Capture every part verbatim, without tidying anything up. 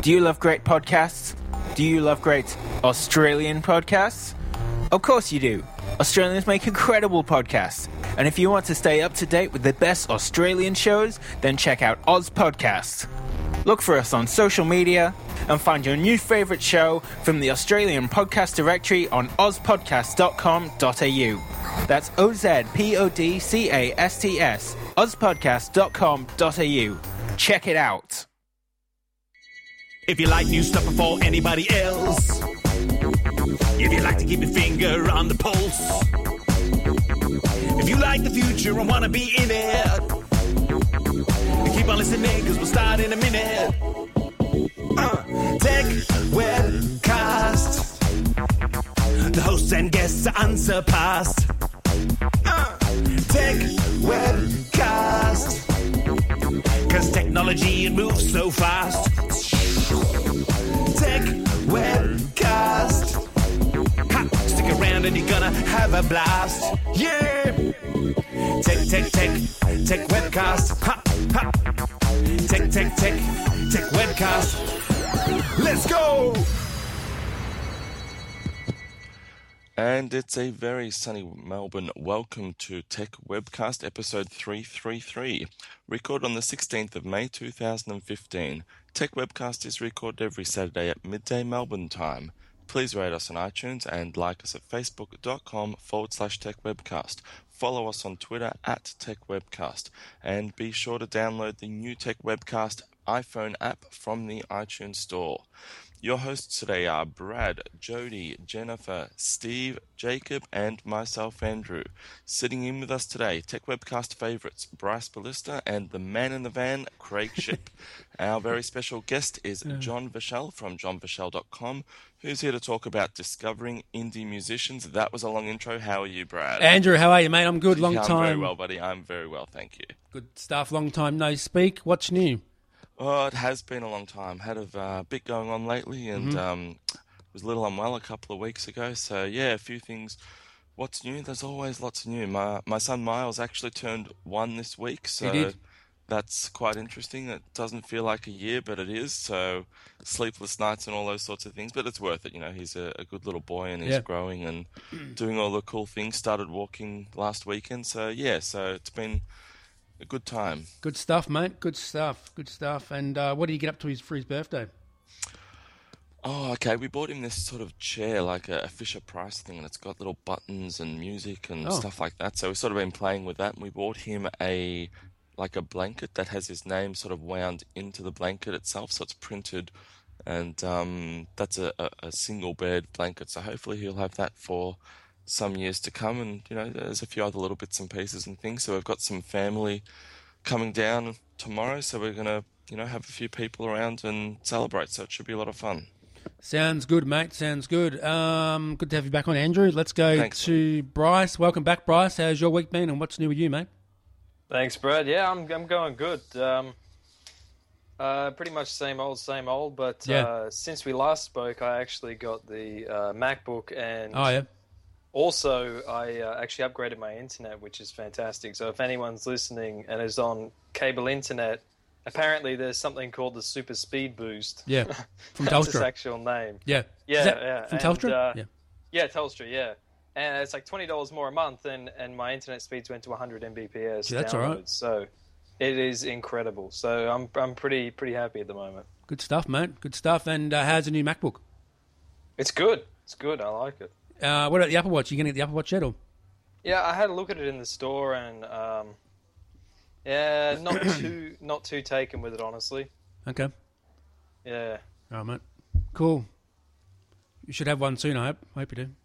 Do you love great podcasts? Do you love great Australian podcasts? Of course you do. Australians make incredible podcasts. And if you want to stay up to date with the best Australian shows, then check out Oz Podcasts. Look for us on social media and find your new favourite show from the Australian podcast directory on oz podcast dot com dot a u. That's O Z P O D C A S T S, oz podcast dot com dot a u. Check it out. If you like new stuff before anybody else, if you like to keep your finger on the pulse, if you like the future and want to be in it, keep on listening because we'll start in a minute. Uh, Tech Webcast. The hosts and guests are unsurpassed. Uh, Tech Webcast. Because technology, it moves so fast. Tech Webcast. Ha, stick around and you're gonna have a blast. Yeah! Tech, tech, tech, Tech Webcast. Ha, ha. Tech, tech, tech, Tech Webcast. Let's go! And it's a very sunny Melbourne. Welcome to Tech Webcast episode three thirty-three, recorded on the sixteenth of May two thousand fifteen. Tech Webcast is recorded every Saturday at midday Melbourne time. Please rate us on iTunes and like us at facebook.com forward slash Tech Webcast. Follow us on Twitter at Tech Webcast. And be sure to download the new Tech Webcast iPhone app from the iTunes Store. Your hosts today are Brad, Jody, Jennifer, Steve, Jacob, and myself, Andrew. Sitting in with us today, Tech Webcast favourites Bryce Ballista and the man in the van, Craig Ship. Our very special guest is John Vachel from john vachel dot com, who's here to talk about discovering indie musicians. That was a long intro. How are you, Brad? Andrew, how are you, mate? I'm good. Long yeah, I'm time. very well, buddy. I'm very well, thank you. Good stuff. Long time no speak. What's new? Oh, it has been a long time. Had a uh, bit going on lately and Mm-hmm. um, was a little unwell a couple of weeks ago. So, yeah, a few things. What's new? There's always lots new. My my son Miles actually turned one this week, so He did. that's quite interesting. It doesn't feel like a year, but it is. So, sleepless nights and all those sorts of things. But it's worth it. You know, he's a, a good little boy and he's Yeah. growing and doing all the cool things. Started walking last weekend. So, yeah, so it's been a good time. Good stuff, mate. Good stuff. Good stuff. And uh, what did you get up to his, for his birthday? Oh, okay. We bought him this sort of chair, like a, a Fisher-Price thing, and it's got little buttons and music and Oh. stuff like that. So we've sort of been playing with that, and we bought him a like a blanket that has his name sort of wound into the blanket itself, so it's printed, and um, that's a, a, a single bed blanket. So hopefully he'll have that for some years to come, and you know, there's a few other little bits and pieces and things. So we've got some family coming down tomorrow, so we're gonna, you know, have a few people around and celebrate. So it should be a lot of fun. Sounds good, mate. Sounds good. Um, good to have you back on, Andrew. Let's go Thanks, to Bryce. Welcome back, Bryce. How's your week been and what's new with you, mate? Thanks, Brad. Yeah, I'm I'm going good. Um, uh, pretty much same old, same old. But Yeah. uh, since we last spoke, I actually got the uh, MacBook, and Oh, yeah. also I uh, actually upgraded my internet, which is fantastic. So if anyone's listening and is on cable internet, apparently there's something called the Super Speed Boost. Yeah. From That's its Telstra. actual name. Yeah. Yeah, Is that yeah. From and, Telstra? uh, yeah. Yeah, Telstra, yeah. And it's like twenty dollars more a month, and, and my internet speeds went to one hundred megabits per second. Yeah, that's all right. So it is incredible. So I'm I'm pretty pretty happy at the moment. Good stuff, mate. Good stuff. And uh, how's the new MacBook? It's good. It's good. I like it. Uh, what about the Apple Watch? You going to get the Apple Watch yet? Or? Yeah, I had a look at it in the store, and um, yeah, not too not too taken with it, honestly. Okay. Yeah. All right, mate. Cool. You should have one soon, I hope. I hope you do.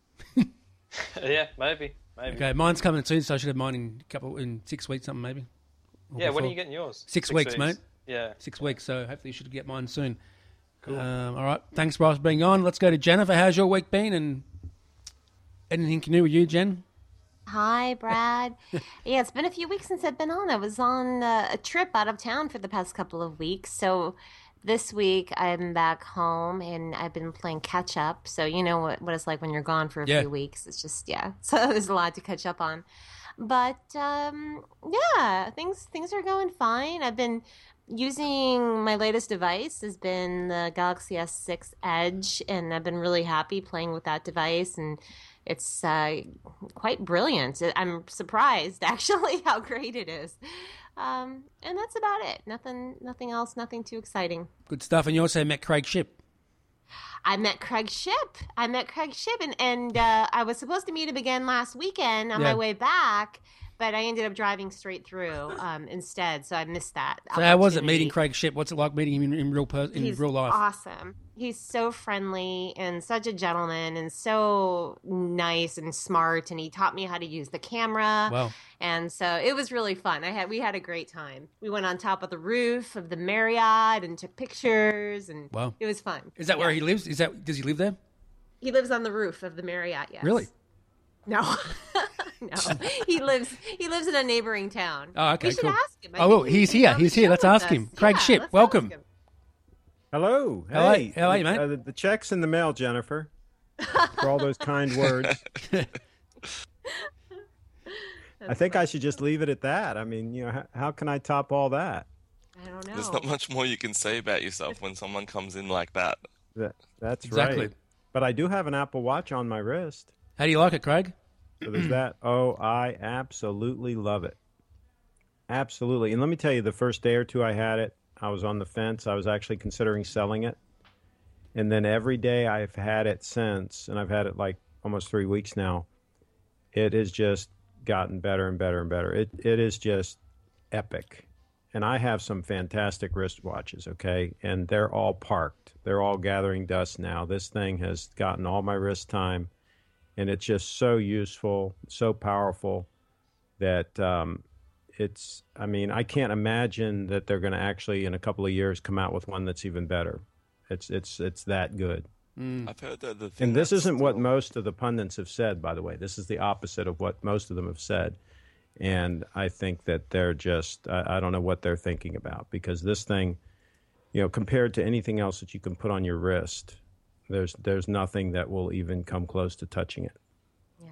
Yeah, maybe, maybe. Okay, mine's coming soon, so I should have mine in a couple in six weeks, something maybe. Or Yeah, when are before. you getting yours? Six, weeks, mate. Yeah. Six weeks, so hopefully you should get mine soon. Cool. Um, all right, thanks, Bryce, for being on. Let's go to Jennifer. How's your week been? And anything new with you, Jen? Hi, Brad. Yeah, it's been a few weeks since I've been on. I was on uh, a trip out of town for the past couple of weeks, so this week I'm back home and I've been playing catch up. So you know what, what it's like when you're gone for a Yeah. few weeks. It's just, yeah. So there's a lot to catch up on. But um, yeah, things things are going fine. I've been using my latest device has been the Galaxy S six Edge, and I've been really happy playing with that device, and it's uh, quite brilliant. I'm surprised, actually, how great it is. Um, and that's about it. Nothing, nothing else. Nothing too exciting. Good stuff. And you also met Craig Shipp. I met Craig Shipp. I met Craig Shipp, and, and uh, I was supposed to meet him again last weekend on Yeah. my way back, but I ended up driving straight through um, instead, so I missed that. So how was it opportunity. meeting Craig Shipp? What's it like meeting him in, in real per- in He's real life? awesome. He's so friendly and such a gentleman and so nice and smart. And he taught me how to use the camera. Wow. And so it was really fun. I had we had a great time. We went on top of the roof of the Marriott and took pictures, and Wow. it was fun. Is that where Yeah. he lives? Is that does he live there? He lives on the roof of the Marriott. Yes. Really? No. No. He lives. He lives in a neighboring town. Oh, okay, We should cool. ask him. I Oh, well, think he he's can here. come He's and here. Let's chill with ask him. us. Craig Yeah, Shipp, let's welcome. ask him. Hello. How are- Hey. how are you, mate? Uh, the, the check's in the mail, Jennifer, for all those kind words. I think I should just leave it at that. I mean, you know, how, how can I top all that? I don't know. There's not much more you can say about yourself when someone comes in like that. that that's Exactly. right. But I do have an Apple Watch on my wrist. How do you like it, Craig? So there's that. Oh, I absolutely love it. Absolutely. And let me tell you, the first day or two I had it, I was on the fence. I was actually considering selling it. And then every day I've had it since, and I've had it like almost three weeks now, it has just gotten better and better and better. It It is just epic. And I have some fantastic wristwatches, okay? And they're all parked. They're all gathering dust now. This thing has gotten all my wrist time. And it's just so useful, so powerful that um, it's, I mean, I can't imagine that they're going to actually, in a couple of years, come out with one that's even better. It's it's it's that good. I've heard that the thing And this that's isn't what still- most of the pundits have said, by the way. This is the opposite of what most of them have said. And I think that they're just, I, I don't know what they're thinking about, because this thing, you know, compared to anything else that you can put on your wrist, there's there's nothing that will even come close to touching it. Yeah.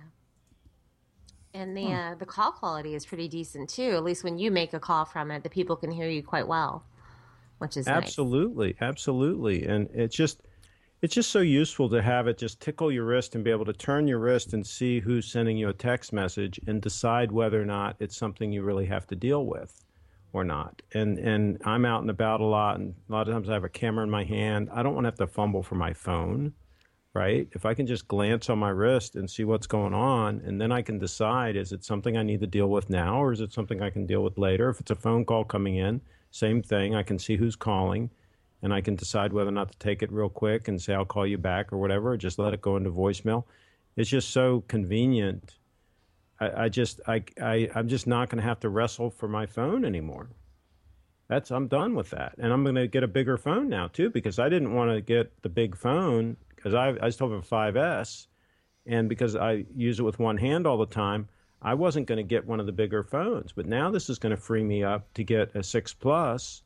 And the uh, the call quality is pretty decent too. At least when you make a call from it, the people can hear you quite well, which is nice. Absolutely, absolutely. And it's just it's just so useful to have it just tickle your wrist and be able to turn your wrist and see who's sending you a text message and decide whether or not it's something you really have to deal with or not. And and I'm out and about a lot, and a lot of times I have a camera in my hand. I don't want to have to fumble for my phone, right? If I can just glance on my wrist and see what's going on, and then I can decide, is it something I need to deal with now, or is it something I can deal with later? If it's a phone call coming in, same thing. I can see who's calling, and I can decide whether or not to take it real quick and say, I'll call you back or whatever, or just let it go into voicemail. It's just so convenient. I, I just, I, I, I'm just not going to have to wrestle for my phone anymore. That's, I'm done with that. And I'm going to get a bigger phone now too, because I didn't want to get the big phone because I, I still have a five S, and because I use it with one hand all the time, I wasn't going to get one of the bigger phones. But now this is going to free me up to get a six Plus,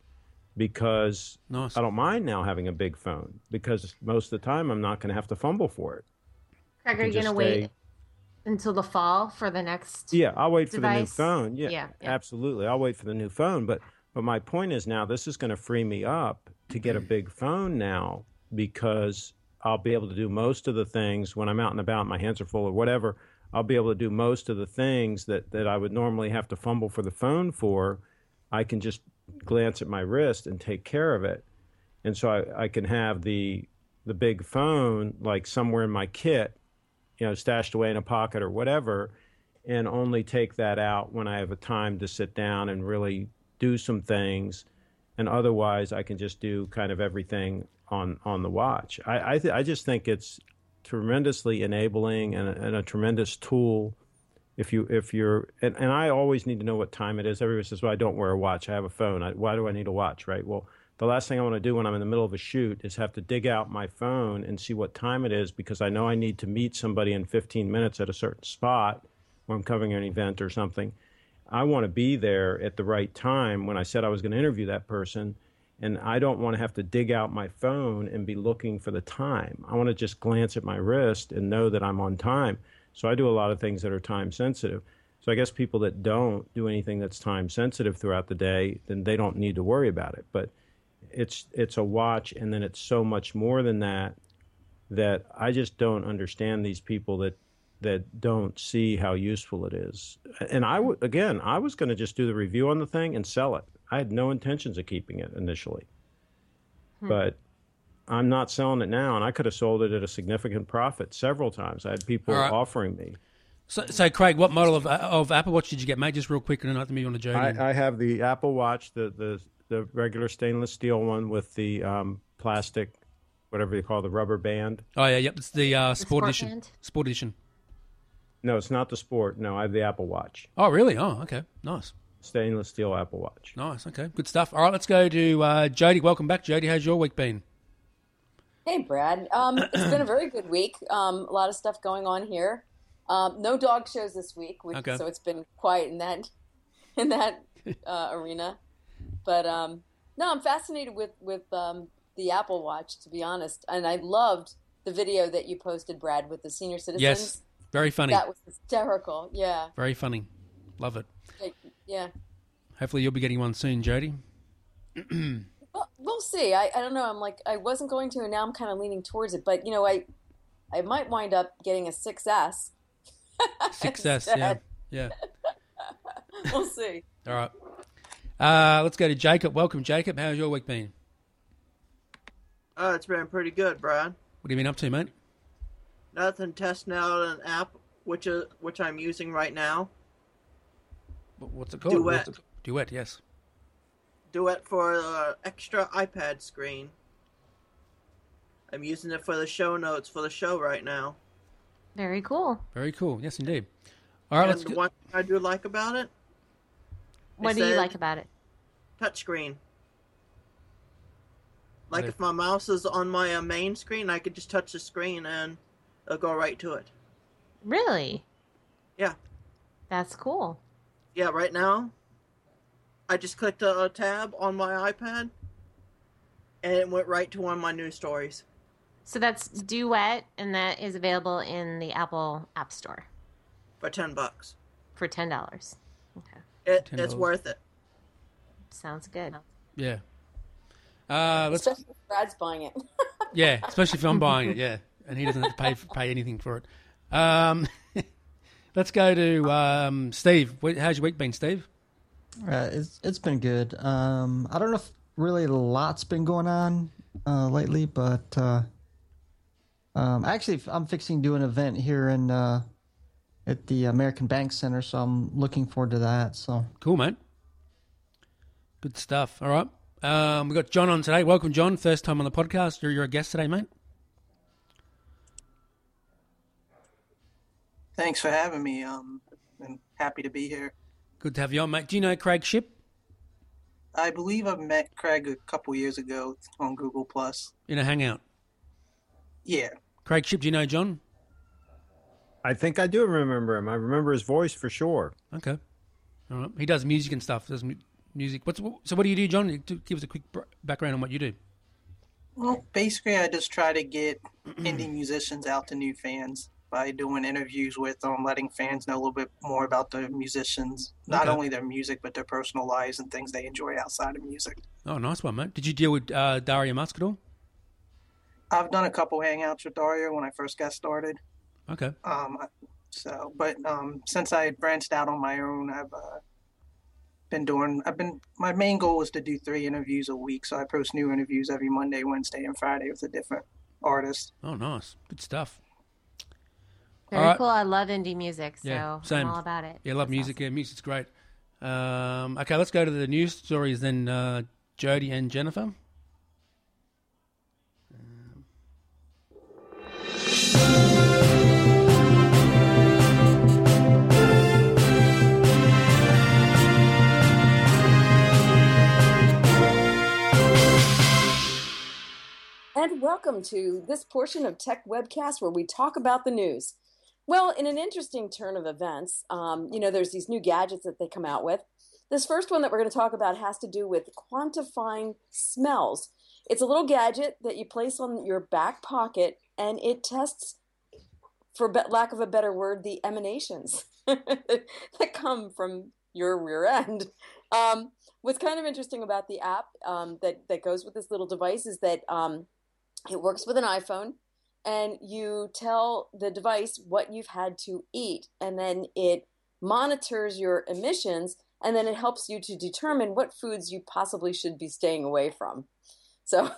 because Nice. I don't mind now having a big phone, because most of the time I'm not going to have to fumble for it. Craig, are can you going to just wait stay- until the fall for the next? Yeah, I'll wait for the new device? phone. Yeah, Yeah, yeah. absolutely. I'll wait for the new phone. But but my point is now this is going to free me up to get a big phone now, because I'll be able to do most of the things when I'm out and about, my hands are full or whatever. I'll be able to do most of the things that, that I would normally have to fumble for the phone for. I can just glance at my wrist and take care of it. And so I, I can have the the big phone like somewhere in my kit, you know, stashed away in a pocket or whatever, and only take that out when I have a time to sit down and really do some things. And otherwise, I can just do kind of everything on, on the watch. I I, th- I just think it's tremendously enabling and a, and a tremendous tool. If you if you're and, and I always need to know what time it is. Everybody says, "Well, I don't wear a watch. I have a phone. I, why do I need a watch?" Right? Well, the last thing I want to do when I'm in the middle of a shoot is have to dig out my phone and see what time it is, because I know I need to meet somebody in fifteen minutes at a certain spot when I'm covering an event or something. I want to be there at the right time when I said I was going to interview that person, and I don't want to have to dig out my phone and be looking for the time. I want to just glance at my wrist and know that I'm on time. So I do a lot of things that are time sensitive. So I guess people that don't do anything that's time sensitive throughout the day, then they don't need to worry about it. But it's it's a watch, and then it's so much more than that, that I just don't understand these people that that don't see how useful it is. And I w- again, I was going to just do the review on the thing and sell it. I had no intentions of keeping it initially. Hmm. But I'm not selling it now, and I could have sold it at a significant profit several times. I had people right. offering me. So, so, Craig, what model of of Apple Watch did you get, mate? Just real quick, and not to move on to Jody. I, I have the Apple Watch, the, the, the regular stainless steel one with the um, plastic, whatever they call the rubber band. Oh, yeah, yep. It's the, uh, the sport, sport edition. Band? Sport edition. No, it's not the Sport. No, I have the Apple Watch. Oh, really? Oh, okay. Nice. Stainless steel Apple Watch. Nice. Okay. Good stuff. All right, let's go to uh, Jody. Welcome back, Jody. How's your week been? Hey, Brad. Um, it's been a very good week. Um, a lot of stuff going on here. Um, no dog shows this week, which, okay. so it's been quiet in that in that uh, arena. But um, no, I'm fascinated with with um, the Apple Watch, to be honest. And I loved the video that you posted, Brad, with the senior citizens. Yes. Very funny. That was hysterical, yeah. Very funny. Love it. Yeah. Hopefully you'll be getting one soon, Jody. well, we'll see. I, I don't know. I'm like, I wasn't going to, and now I'm kind of leaning towards it. But, you know, I I might wind up getting a six S. six S, yeah. Yeah. We'll see. All right. Uh, let's go to Jacob. Welcome, Jacob. How's your week been? Uh, it's been pretty good, Brad. What have you been up to, mate? Nothing. Testing out an app which is which I'm using right now. What's it called? Duet. What's it called? Duet, yes. Duet for the extra iPad screen. I'm using it for the show notes for the show right now. Very cool. Very cool. Yes, indeed. All right, and let's the go. one thing I do like about it. What do you like about it? Touchscreen. Like Okay. if my mouse is on my uh, main screen, I could just touch the screen and it'll go right to it. Really? Yeah. That's cool. Yeah, right now, I just clicked a, a tab on my iPad, and it went right to one of my news stories. So that's Duet, and that is available in the Apple App Store. For ten bucks. For ten dollars. Okay. It, ten dollars. It's worth it. Sounds good. Yeah. Uh, let's. Especially if Brad's buying it. Yeah, especially if I'm buying it. Yeah, and he doesn't have to pay pay anything for it. Um, let's go to um, Steve. How's your week been, Steve? Uh, it's it's been good. Um, I don't know if really a lot's been going on uh, lately, but uh, um, actually, I'm fixing to do an event here in uh, at the American Bank Center, so I'm looking forward to that. So cool, mate. Good stuff. All right, um, we got John on today. Welcome, John. First time on the podcast. You're, you're a guest today, mate. Thanks for having me. Um, I'm happy to be here. Good to have you on, mate. Do you know Craig Shipp? I believe I met Craig a couple years ago on Google Plus. In a hangout? Yeah. Craig Shipp, do you know John? I think I do remember him. I remember his voice for sure. Okay. All right. He does music and stuff. Does mu- music. What's so? What do you do, John? Give us a quick background on what you do. Well, basically, I just try to get indie musicians out to new fans by doing interviews with them, letting fans know a little bit more about the musicians, not Okay. only their music, but their personal lives and things they enjoy outside of music. Oh, nice one, mate. Did you deal with uh, Daria Musk at all? I've done a couple hangouts with Daria when I first got started. Okay. Um, so, but um, since I branched out on my own, I've uh, been doing. I've been. My main goal is to do three interviews a week, so I post new interviews every Monday, Wednesday, and Friday with a different artist. Oh, nice. Good stuff. Very All right. cool. I love indie music, so Yeah, same. I'm all about it. Yeah, I love That's music. awesome. Yeah, music's great. Um, okay, let's go to the news stories then, uh, Jody and Jennifer. And welcome to this portion of Tech Webcast where we talk about the news. Well, in an interesting turn of events, um, you know, there's these new gadgets that they come out with. This first one that we're going to talk about has to do with quantifying smells. It's a little gadget that you place on your back pocket, and it tests for be- lack of a better word, the emanations that come from your rear end. Um, what's kind of interesting about the app um, that, that goes with this little device is that um, it works with an iPhone, and you tell the device what you've had to eat, and then it monitors your emissions, and then it helps you to determine what foods you possibly should be staying away from. So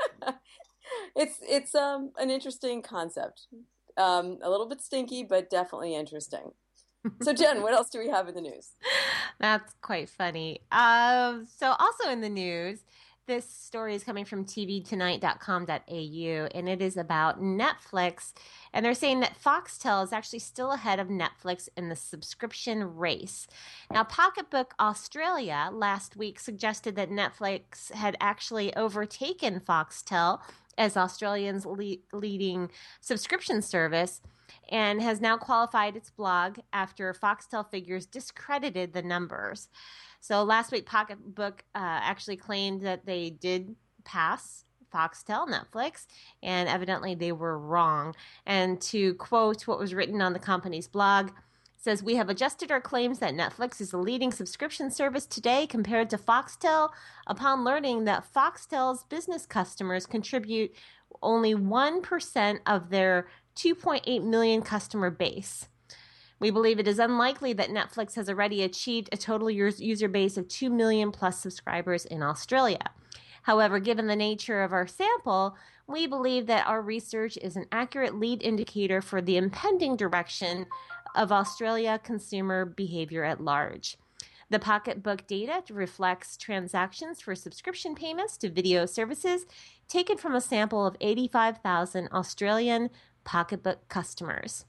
it's it's um, an interesting concept. Um, a little bit stinky, but definitely interesting. So, Jen, what else do we have in the news? That's quite funny. Uh, so also in the news, this story is coming from T V tonight dot com dot A U, and it is about Netflix. And they're saying that Foxtel is actually still ahead of Netflix in the subscription race. Now, Pocketbook Australia last week suggested that Netflix had actually overtaken Foxtel as Australia's le- leading subscription service, and has now qualified its blog after Foxtel figures discredited the numbers. So last week, Pocketbook uh, actually claimed that they did pass Foxtel, Netflix, and evidently they were wrong. And to quote what was written on the company's blog, says, "We have adjusted our claims that Netflix is the leading subscription service today compared to Foxtel upon learning that Foxtel's business customers contribute only one percent of their two point eight million customer base. We believe it is unlikely that Netflix has already achieved a total user base of two million plus subscribers in Australia. However, given the nature of our sample, we believe that our research is an accurate lead indicator for the impending direction of Australia consumer behavior at large. The Pocketbook data reflects transactions for subscription payments to video services taken from a sample of eighty-five thousand Australian Pocketbook customers."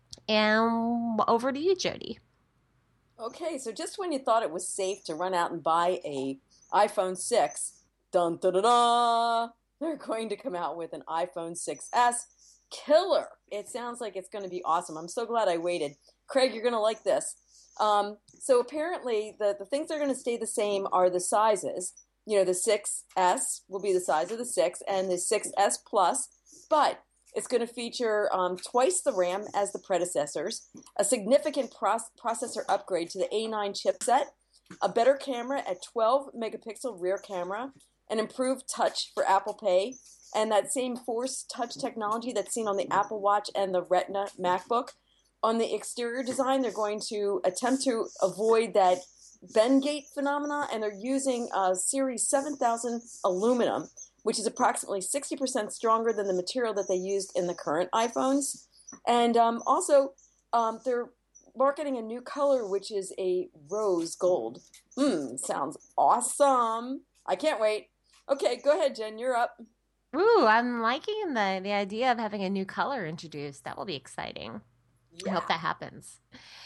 And over to you, Jody. Okay, so just when you thought it was safe to run out and buy a iPhone six, dun da da da, they're going to come out with an iPhone six S killer. It sounds like it's going to be awesome. I'm so glad I waited. Craig, you're going to like this. Um, so apparently the, the things that are going to stay the same are the sizes. You know, the six S will be the size of the six and the six S Plus, but it's going to feature um, twice the RAM as the predecessors, a significant pros- processor upgrade to the A nine chipset, a better camera at twelve megapixel rear camera, an improved touch for Apple Pay, and that same Force Touch technology that's seen on the Apple Watch and the Retina MacBook. On the exterior design, they're going to attempt to avoid that Bendgate phenomena, and they're using uh, Series seven thousand aluminum, which is approximately sixty percent stronger than the material that they used in the current iPhones. And um, also, um, they're marketing a new color, which is a rose gold. Hmm, sounds awesome. I can't wait. Okay, go ahead, Jen. You're up. Ooh, I'm liking the, the idea of having a new color introduced. That will be exciting. Yeah. I hope that happens.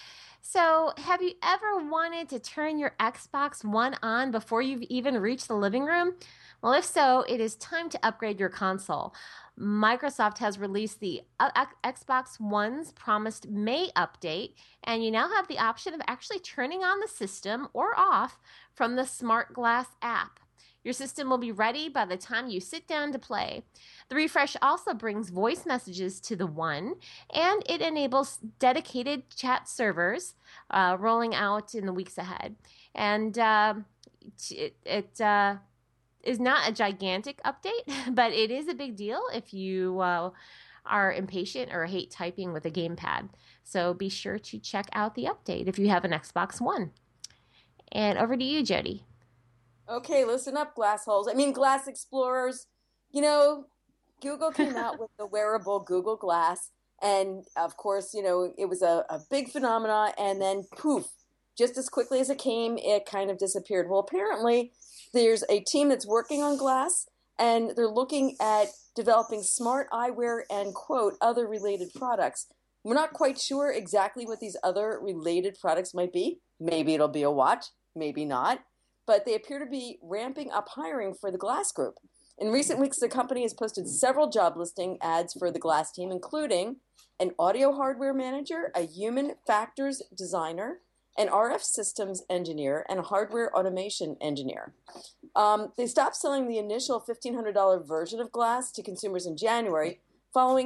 So, have you ever wanted to turn your Xbox One on before you've even reached the living room? Well, if so, it is time to upgrade your console. Microsoft has released the Xbox One's promised May update, and you now have the option of actually turning on the system or off from the Smart Glass app. Your system will be ready by the time you sit down to play. The refresh also brings voice messages to the One, and it enables dedicated chat servers uh, rolling out in the weeks ahead. And uh, it, it uh, is not a gigantic update, but it is a big deal if you uh, are impatient or hate typing with a gamepad. So be sure to check out the update if you have an Xbox One. And over to you, Jody. Okay, listen up, glass holes. I mean, glass explorers. You know, Google came out with the wearable Google Glass, and of course, you know, it was a, a big phenomenon, and then poof, just as quickly as it came, it kind of disappeared. Well, apparently, there's a team that's working on glass, and they're looking at developing smart eyewear and, quote, other related products. We're not quite sure exactly what these other related products might be. Maybe it'll be a watch, maybe not. But they appear to be ramping up hiring for the Glass Group. In recent weeks, the company has posted several job listing ads for the Glass team, including an audio hardware manager, a human factors designer, an R F systems engineer, and a hardware automation engineer. Um, they stopped selling the initial fifteen hundred dollars version of Glass to consumers in January, following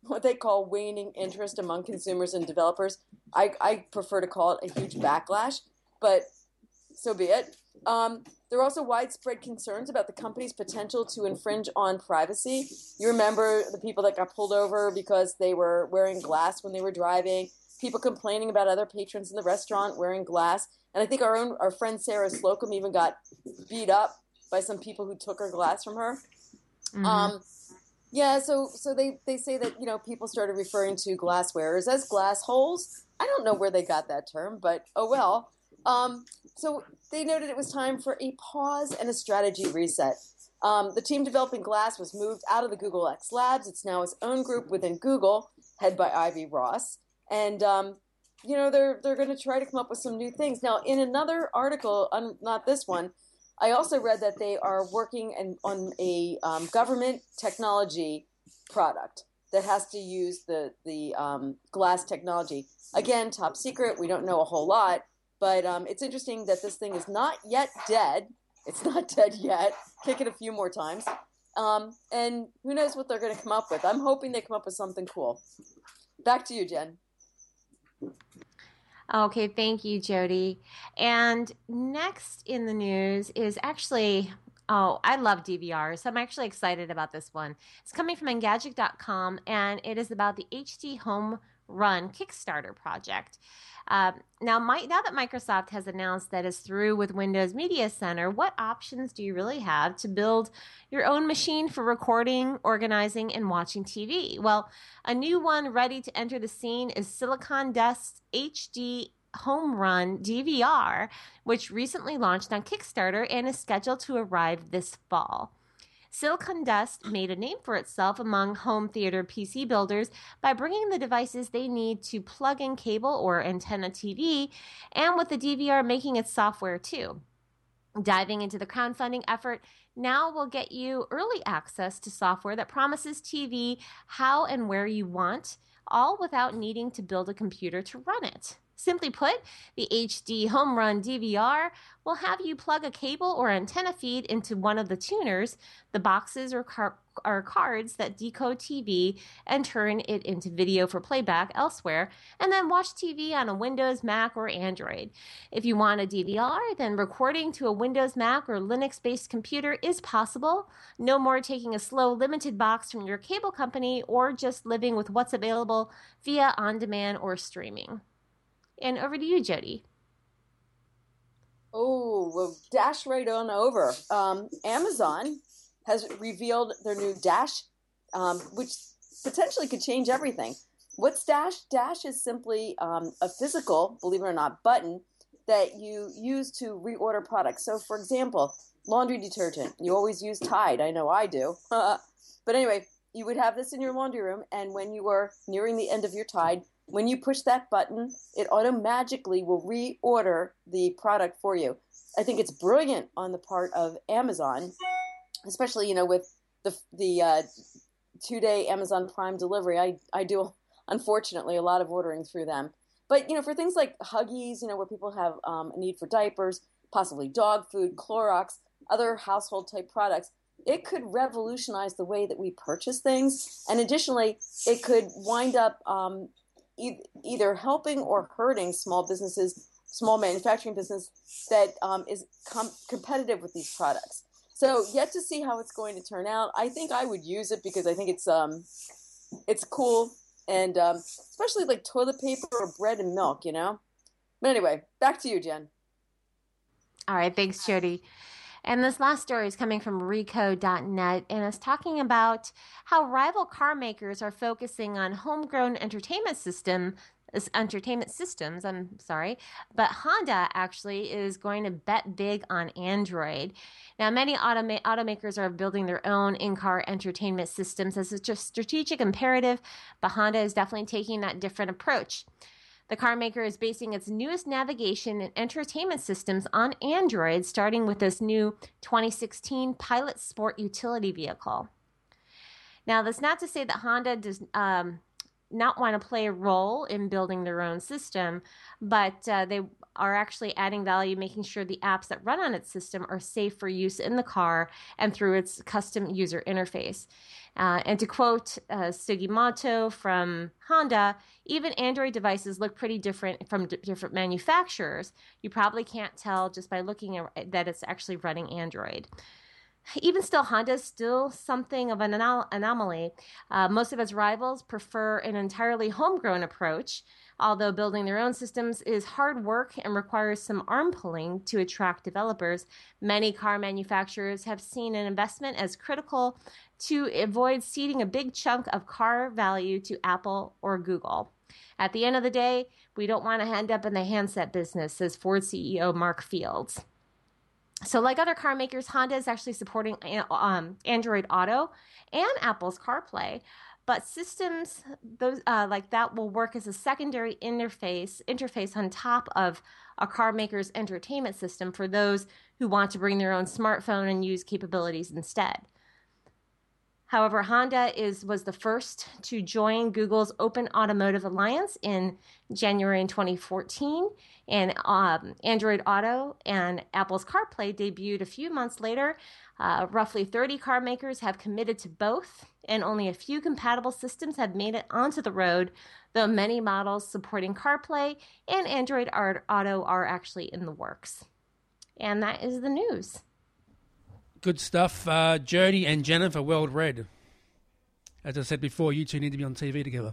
what they call waning interest among consumers and developers. I, I prefer to call it a huge backlash, but so be it. Um, there are also widespread concerns about the company's potential to infringe on privacy. You remember the people that got pulled over because they were wearing glass when they were driving, people complaining about other patrons in the restaurant wearing glass. And I think our own our friend Sarah Slocum even got beat up by some people who took her glass from her. Mm-hmm. Um, yeah, so so they, they say that, you know, people started referring to glass wearers as glass holes. I don't know where they got that term, but oh well. Um, so they noted it was time for a pause and a strategy reset. Um, the team developing Glass was moved out of the Google X Labs. It's now its own group within Google, head by Ivy Ross. And, um, you know, they're they're going to try to come up with some new things. Now, in another article, um, not this one, I also read that they are working an, on a um, government technology product that has to use the, the um, Glass technology. Again, top secret. We don't know a whole lot. But um, it's interesting that this thing is not yet dead. It's not dead yet. Kick it a few more times. Um, and who knows what they're going to come up with. I'm hoping they come up with something cool. Back to you, Jen. Okay, thank you, Jody. And next in the news is actually, oh, I love D V R, so I'm actually excited about this one. It's coming from Engadget dot com, and it is about the H D Home Run Kickstarter project. Uh, now, my, now that Microsoft has announced that it's through with Windows Media Center, what options do you really have to build your own machine for recording, organizing, and watching T V? Well, a new one ready to enter the scene is Silicon Dust's H D Home Run D V R, which recently launched on Kickstarter and is scheduled to arrive this fall. Silicon Dust made a name for itself among home theater P C builders by bringing the devices they need to plug in cable or antenna T V, and with the D V R making its software too. Diving into the crowdfunding effort now will get you early access to software that promises T V how and where you want, all without needing to build a computer to run it. Simply put, the H D Home Run D V R will have you plug a cable or antenna feed into one of the tuners, the boxes or, car- or cards that decode T V and turn it into video for playback elsewhere, and then watch T V on a Windows, Mac, or Android. If you want a D V R, then recording to a Windows, Mac, or Linux-based computer is possible. No more taking a slow, limited box from your cable company or just living with what's available via on-demand or streaming. And over to you, Jody. Oh, we'll dash right on over. Um, Amazon has revealed their new Dash, um, which potentially could change everything. What's Dash? Dash is simply um, a physical, believe it or not, button that you use to reorder products. So, for example, laundry detergent. You always use Tide. I know I do. But anyway, you would have this in your laundry room, and when you are nearing the end of your Tide, when you push that button, it automatically will reorder the product for you. I think it's brilliant on the part of Amazon, especially, you know, with the the uh, two-day Amazon Prime delivery. I, I do, unfortunately, a lot of ordering through them. But, you know, for things like Huggies, you know, where people have um, a need for diapers, possibly dog food, Clorox, other household-type products, it could revolutionize the way that we purchase things. And additionally, it could wind up um, e- either helping or hurting small businesses, small manufacturing business that um, is com- competitive with these products. So yet to see how it's going to turn out. I think I would use it because I think it's um, it's cool. And um, especially like toilet paper or bread and milk, you know? But anyway, back to you, Jen. All right, thanks, Jody. And this last story is coming from Recode dot net, and it's talking about how rival car makers are focusing on homegrown entertainment system, entertainment systems, I'm sorry, but Honda actually is going to bet big on Android. Now, many automa- automakers are building their own in-car entertainment systems as a strategic imperative, but Honda is definitely taking that different approach. The car maker is basing its newest navigation and entertainment systems on Android, starting with this new twenty sixteen Pilot Sport utility vehicle. Now, that's not to say that Honda does um, not want to play a role in building their own system, but uh, they are actually adding value, making sure the apps that run on its system are safe for use in the car and through its custom user interface. Uh, and to quote uh, Sugimoto from Honda, even Android devices look pretty different from d- different manufacturers. You probably can't tell just by looking at that it's actually running Android. Even still, Honda is still something of an anom- anomaly. Uh, most of its rivals prefer an entirely homegrown approach, although building their own systems is hard work and requires some arm pulling to attract developers. Many car manufacturers have seen an investment as critical to avoid ceding a big chunk of car value to Apple or Google. At the end of the day, we don't want to end up in the handset business, says Ford C E O Mark Fields. So like other car makers, Honda is actually supporting um, Android Auto and Apple's CarPlay, but systems those uh, like that will work as a secondary interface interface on top of a car maker's entertainment system for those who want to bring their own smartphone and use capabilities instead. However, Honda is was the first to join Google's Open Automotive Alliance in January in twenty fourteen, and um, Android Auto and Apple's CarPlay debuted a few months later. Uh, roughly thirty car makers have committed to both, and only a few compatible systems have made it onto the road, though many models supporting CarPlay and Android Auto are actually in the works. And that is the news. Good stuff. Uh, Jody and Jennifer, well read. As I said before, you two need to be on T V together.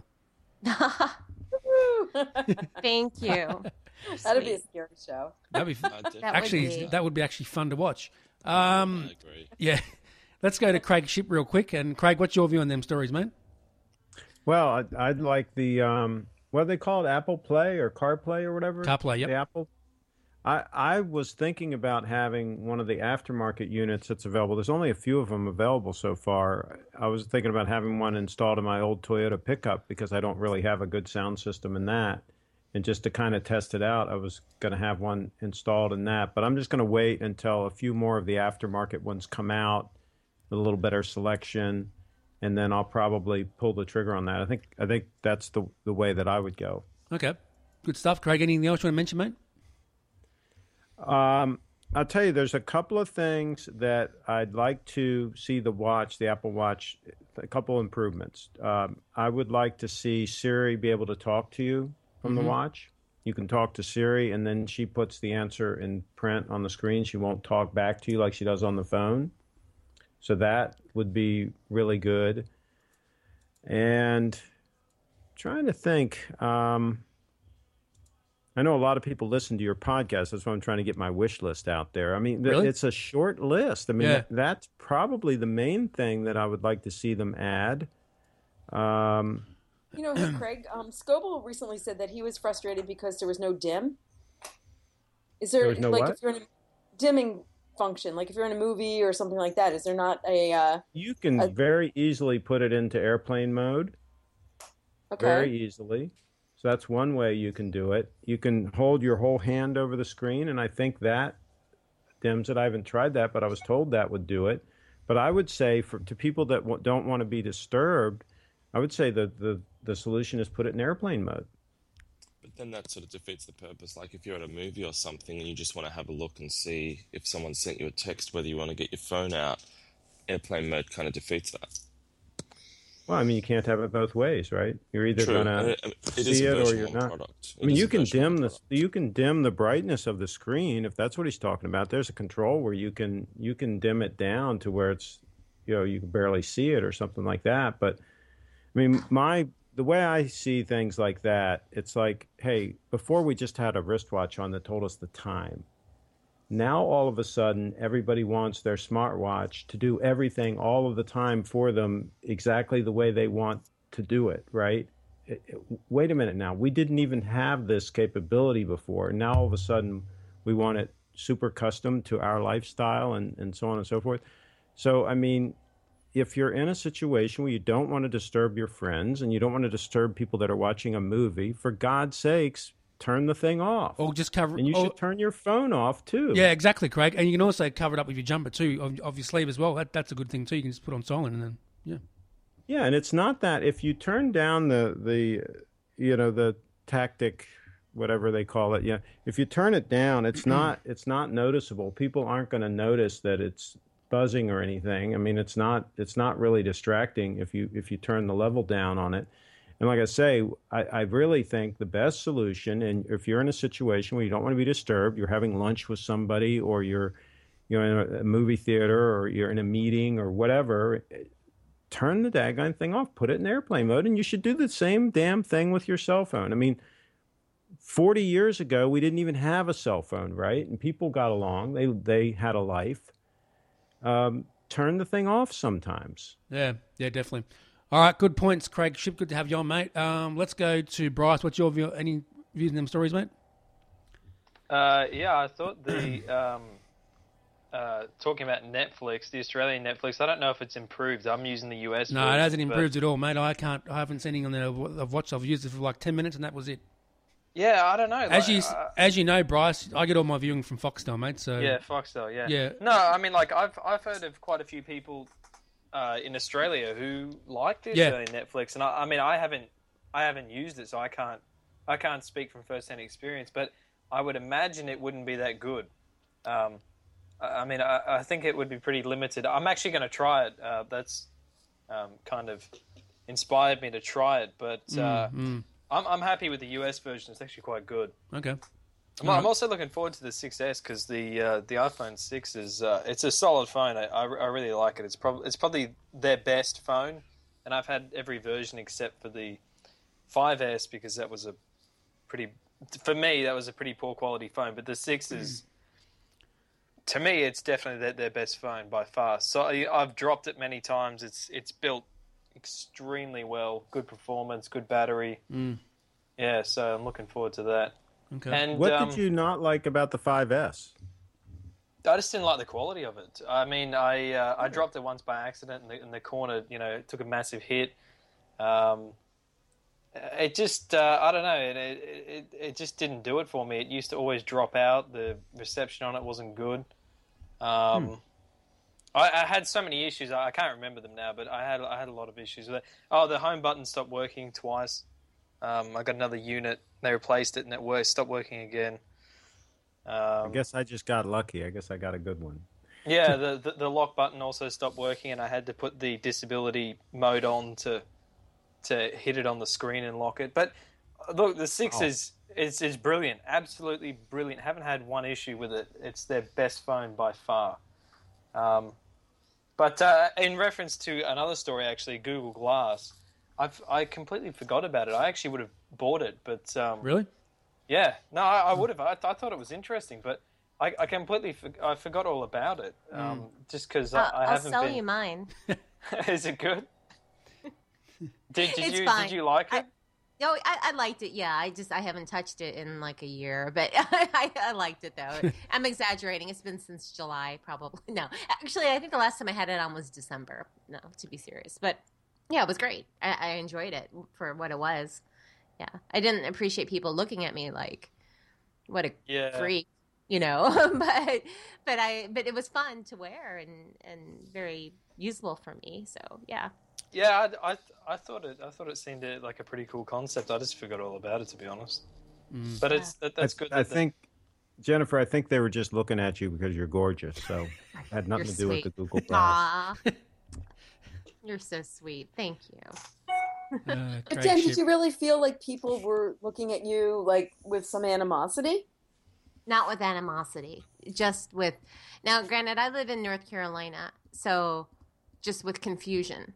Thank you. That'd be a scary show. That'd be that actually would be. that would be actually fun to watch. Um, I agree. Yeah, let's go to Craig Ship real quick. And Craig, what's your view on them stories, mate? Well, I'd, I'd like the um, what do they call it? Apple Play or CarPlay or whatever. CarPlay, yep. The Apple. I, I was thinking about having one of the aftermarket units that's available. There's only a few of them available so far. I was thinking about having one installed in my old Toyota pickup because I don't really have a good sound system in that. And just to kind of test it out, I was going to have one installed in that. But I'm just going to wait until a few more of the aftermarket ones come out with a little better selection, and then I'll probably pull the trigger on that. I think I think that's the the way that I would go. Okay, good stuff. Craig, anything else you want to mention, mate? Um, I'll tell you, there's a couple of things that I'd like to see the watch, the Apple Watch, a couple improvements. Um, I would like to see Siri be able to talk to you from Mm-hmm. the watch. You can talk to Siri, and then she puts the answer in print on the screen. She won't talk back to you like she does on the phone. So that would be really good. And trying to think... Um, I know a lot of people listen to your podcast. That's why I'm trying to get my wish list out there. I mean, th- Really? it's a short list. I mean, Yeah. that, that's probably the main thing that I would like to see them add. Um, You know, hey, Craig, um, Scoble recently said that he was frustrated because there was no dim. Is there, There was no like, what? if you're in a dimming function, like if you're in a movie or something like that, is there not a, uh, you can a- very easily put it into airplane mode. okay. Very easily. So that's one way you can do it. You can hold your whole hand over the screen, and I think that dims it. I haven't tried that, but I was told that would do it. But I would say for to people that w- don't want to be disturbed, I would say the, the, the solution is put it in airplane mode. But then that sort of defeats the purpose. Like if you're at a movie or something and you just want to have a look and see if someone sent you a text, whether you want to get your phone out, airplane mode kind of defeats that. Well, I mean, you can't have it both ways, right? You're either True. going Uh, to I mean, it is see a it or version you're one not. product. I mean, It is you a can version one dim the product. you can dim the brightness of the screen if that's what he's talking about. There's a control where you can you can dim it down to where it's, you know, you can barely see it or something like that. But I mean, my the way I see things like that, it's like, hey, before we just had a wristwatch on that told us the time. Now, all of a sudden, everybody wants their smartwatch to do everything all of the time for them exactly the way they want to do it, right? It, it, wait a minute now. We didn't even have this capability before. Now, all of a sudden, we want it super custom to our lifestyle and, and so on and so forth. So, I mean, if you're in a situation where you don't want to disturb your friends and you don't want to disturb people that are watching a movie, for God's sakes, turn the thing off. Or just cover. And you or, should turn your phone off, too. Yeah, exactly, Craig. And you can also cover it up with your jumper too, of, of your sleeve as well. That, that's a good thing too. You can just put on silent and then, yeah. Yeah, and it's not that if you turn down the the you know the tactic, whatever they call it, yeah, if you turn it down, it's not it's not noticeable. People aren't going to notice that it's buzzing or anything. I mean, it's not it's not really distracting if you if you turn the level down on it. And like I say, I, I really think the best solution, and if you're in a situation where you don't want to be disturbed, you're having lunch with somebody, or you're you know in a movie theater, or you're in a meeting or whatever, turn the daggone thing off, put it in airplane mode, and you should do the same damn thing with your cell phone. I mean, forty years ago, we didn't even have a cell phone, right? And people got along. They they had a life. Um, turn the thing off sometimes. Yeah, yeah, definitely. All right, good points, Craig. Ship, good to have you on, mate. Um, let's go to Bryce. What's your view? Any views on them stories, mate? Uh, yeah, I thought the um, uh, talking about Netflix, the Australian Netflix. I don't know if it's improved. I'm using the U S. No, version, it hasn't improved at all, mate. I can't. I haven't seen anything on there. I've watched. I've used it for like ten minutes, and that was it. Yeah, I don't know. As like, you uh, as you know, Bryce, I get all my viewing from Foxtel, mate. So yeah, Foxtel. Yeah. Yeah. No, I mean, like I've I've heard of quite a few people uh, in Australia who like the Yeah. Australian Netflix, and I, I mean, I haven't I haven't used it, so I can't I can't speak from first-hand experience, but I would imagine it wouldn't be that good. Um, I, I mean, I, I think it would be pretty limited. I'm actually going to try it. Uh, that's um, kind of inspired me to try it, but. Uh, Mm, mm. I'm I'm happy with the U S version. It's actually quite good. Okay. I'm, I'm also looking forward to the six S because the uh, the iPhone six is uh, it's a solid phone. I, I, I really like it. It's probably it's probably their best phone, and I've had every version except for the five S because that was a pretty for me that was a pretty poor quality phone. But the six is to me it's definitely their, their best phone by far. So I, I've dropped it many times. It's it's built extremely well, good performance, good battery. Mm. Yeah, so I'm looking forward to that. Okay. And What um, did you not like about the five S? I just didn't like the quality of it. I mean, I uh, I dropped it once by accident in the, in the corner. You know, it took a massive hit. Um, it just uh, I don't know. It, it it just didn't do it for me. It used to always drop out. The reception on it wasn't good. Um, hmm. I, I had so many issues. I can't remember them now, but I had I had a lot of issues with it. Oh, the home button stopped working twice. Um, I got another unit. They replaced it, and it worked, stopped working again. Um, I guess I just got lucky. I guess I got a good one. Yeah, the, the the lock button also stopped working, and I had to put the disability mode on to to hit it on the screen and lock it. But look, the six oh. is is is brilliant, absolutely brilliant. Haven't had one issue with it. It's their best phone by far. Um, But uh, in reference to another story, actually, Google Glass, I've I completely forgot about it. I actually would have bought it, but um, really, yeah, no, I, I would have. I, I thought it was interesting, but I, I completely for, I forgot all about it. Um, mm. Just because I, I haven't. I'll sell been... you mine. Is it good? Did, did it's you fine. did you like it? I... No, I, I liked it. Yeah, I just I haven't touched it in like a year, but I, I liked it though. I'm exaggerating. It's been since July, probably. No, actually, I think the last time I had it on was December. No, to be serious, but yeah, it was great. I, I enjoyed it for what it was. Yeah, I didn't appreciate people looking at me like, "What a yeah. freak," you know. but but I but it was fun to wear and and very useful for me. So yeah. Yeah, I, I, I thought it. I thought it seemed like a pretty cool concept. I just forgot all about it, to be honest. Mm. But it's that, that's I, good. I that think, they... Jennifer, I think they were just looking at you because you're gorgeous. So it had nothing You're to do sweet. with the Google Glass. You're so sweet. Thank you. Uh, but Jen, did you really feel like people were looking at you like with some animosity? Not with animosity, just with. Now, granted, I live in North Carolina, so just with confusion.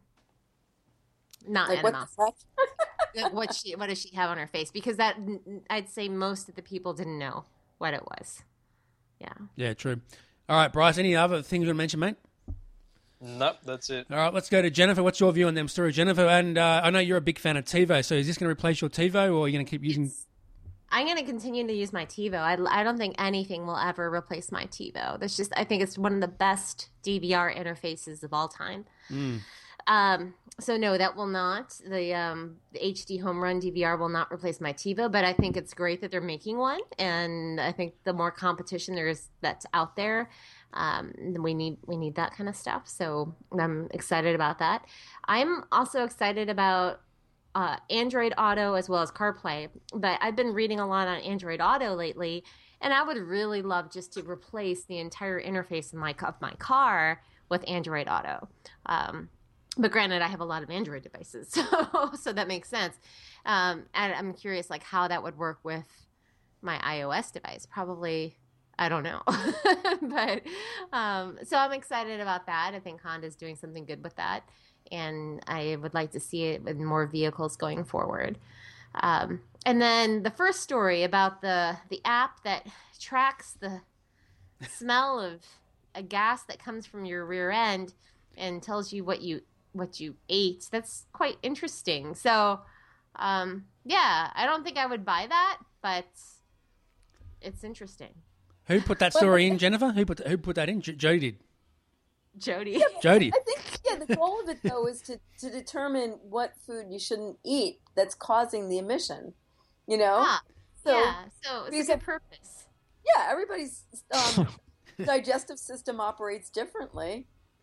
Not like animosity. What, what she? What does she have on her face? Because that I'd say most of the people didn't know what it was. Yeah. Yeah. True. All right, Bryce. Any other things you want to mention, mate? Nope, that's it. All right, let's go to Jennifer. What's your view on them stories, Jennifer? And uh, I know you're a big fan of TiVo. So is this going to replace your TiVo, or are you going to keep using? It's, I'm going to continue to use my TiVo. I, I don't think anything will ever replace my TiVo. That's just. I think it's one of the best D V R interfaces of all time. Mm. Um, so no, that will not. The, um, the H D Home Run D V R will not replace my TiVo, but I think it's great that they're making one. And I think the more competition there is that's out there, Um, we need we need that kind of stuff. So I'm excited about that. I'm also excited about uh, Android Auto as well as CarPlay. But I've been reading a lot on Android Auto lately, and I would really love just to replace the entire interface in my of my car with Android Auto. Um, but granted, I have a lot of Android devices, so so that makes sense. Um, and I'm curious, like how that would work with my iOS device. Probably. I don't know. but um, so I'm excited about that. I think Honda's doing something good with that. And I would like to see it with more vehicles going forward. Um, and then the first story about the, the app that tracks the smell of a gas that comes from your rear end and tells you what you what you ate. That's quite interesting. So, um, yeah, I don't think I would buy that, but it's interesting. Who put that story in, Jennifer? Who put who put that in? J- Jody did. Jody. Jody. I think, yeah, the goal of it, though, is to, to determine what food you shouldn't eat that's causing the emission, you know? Ah, so, yeah, so it's a good purpose. Yeah, everybody's um, digestive system operates differently.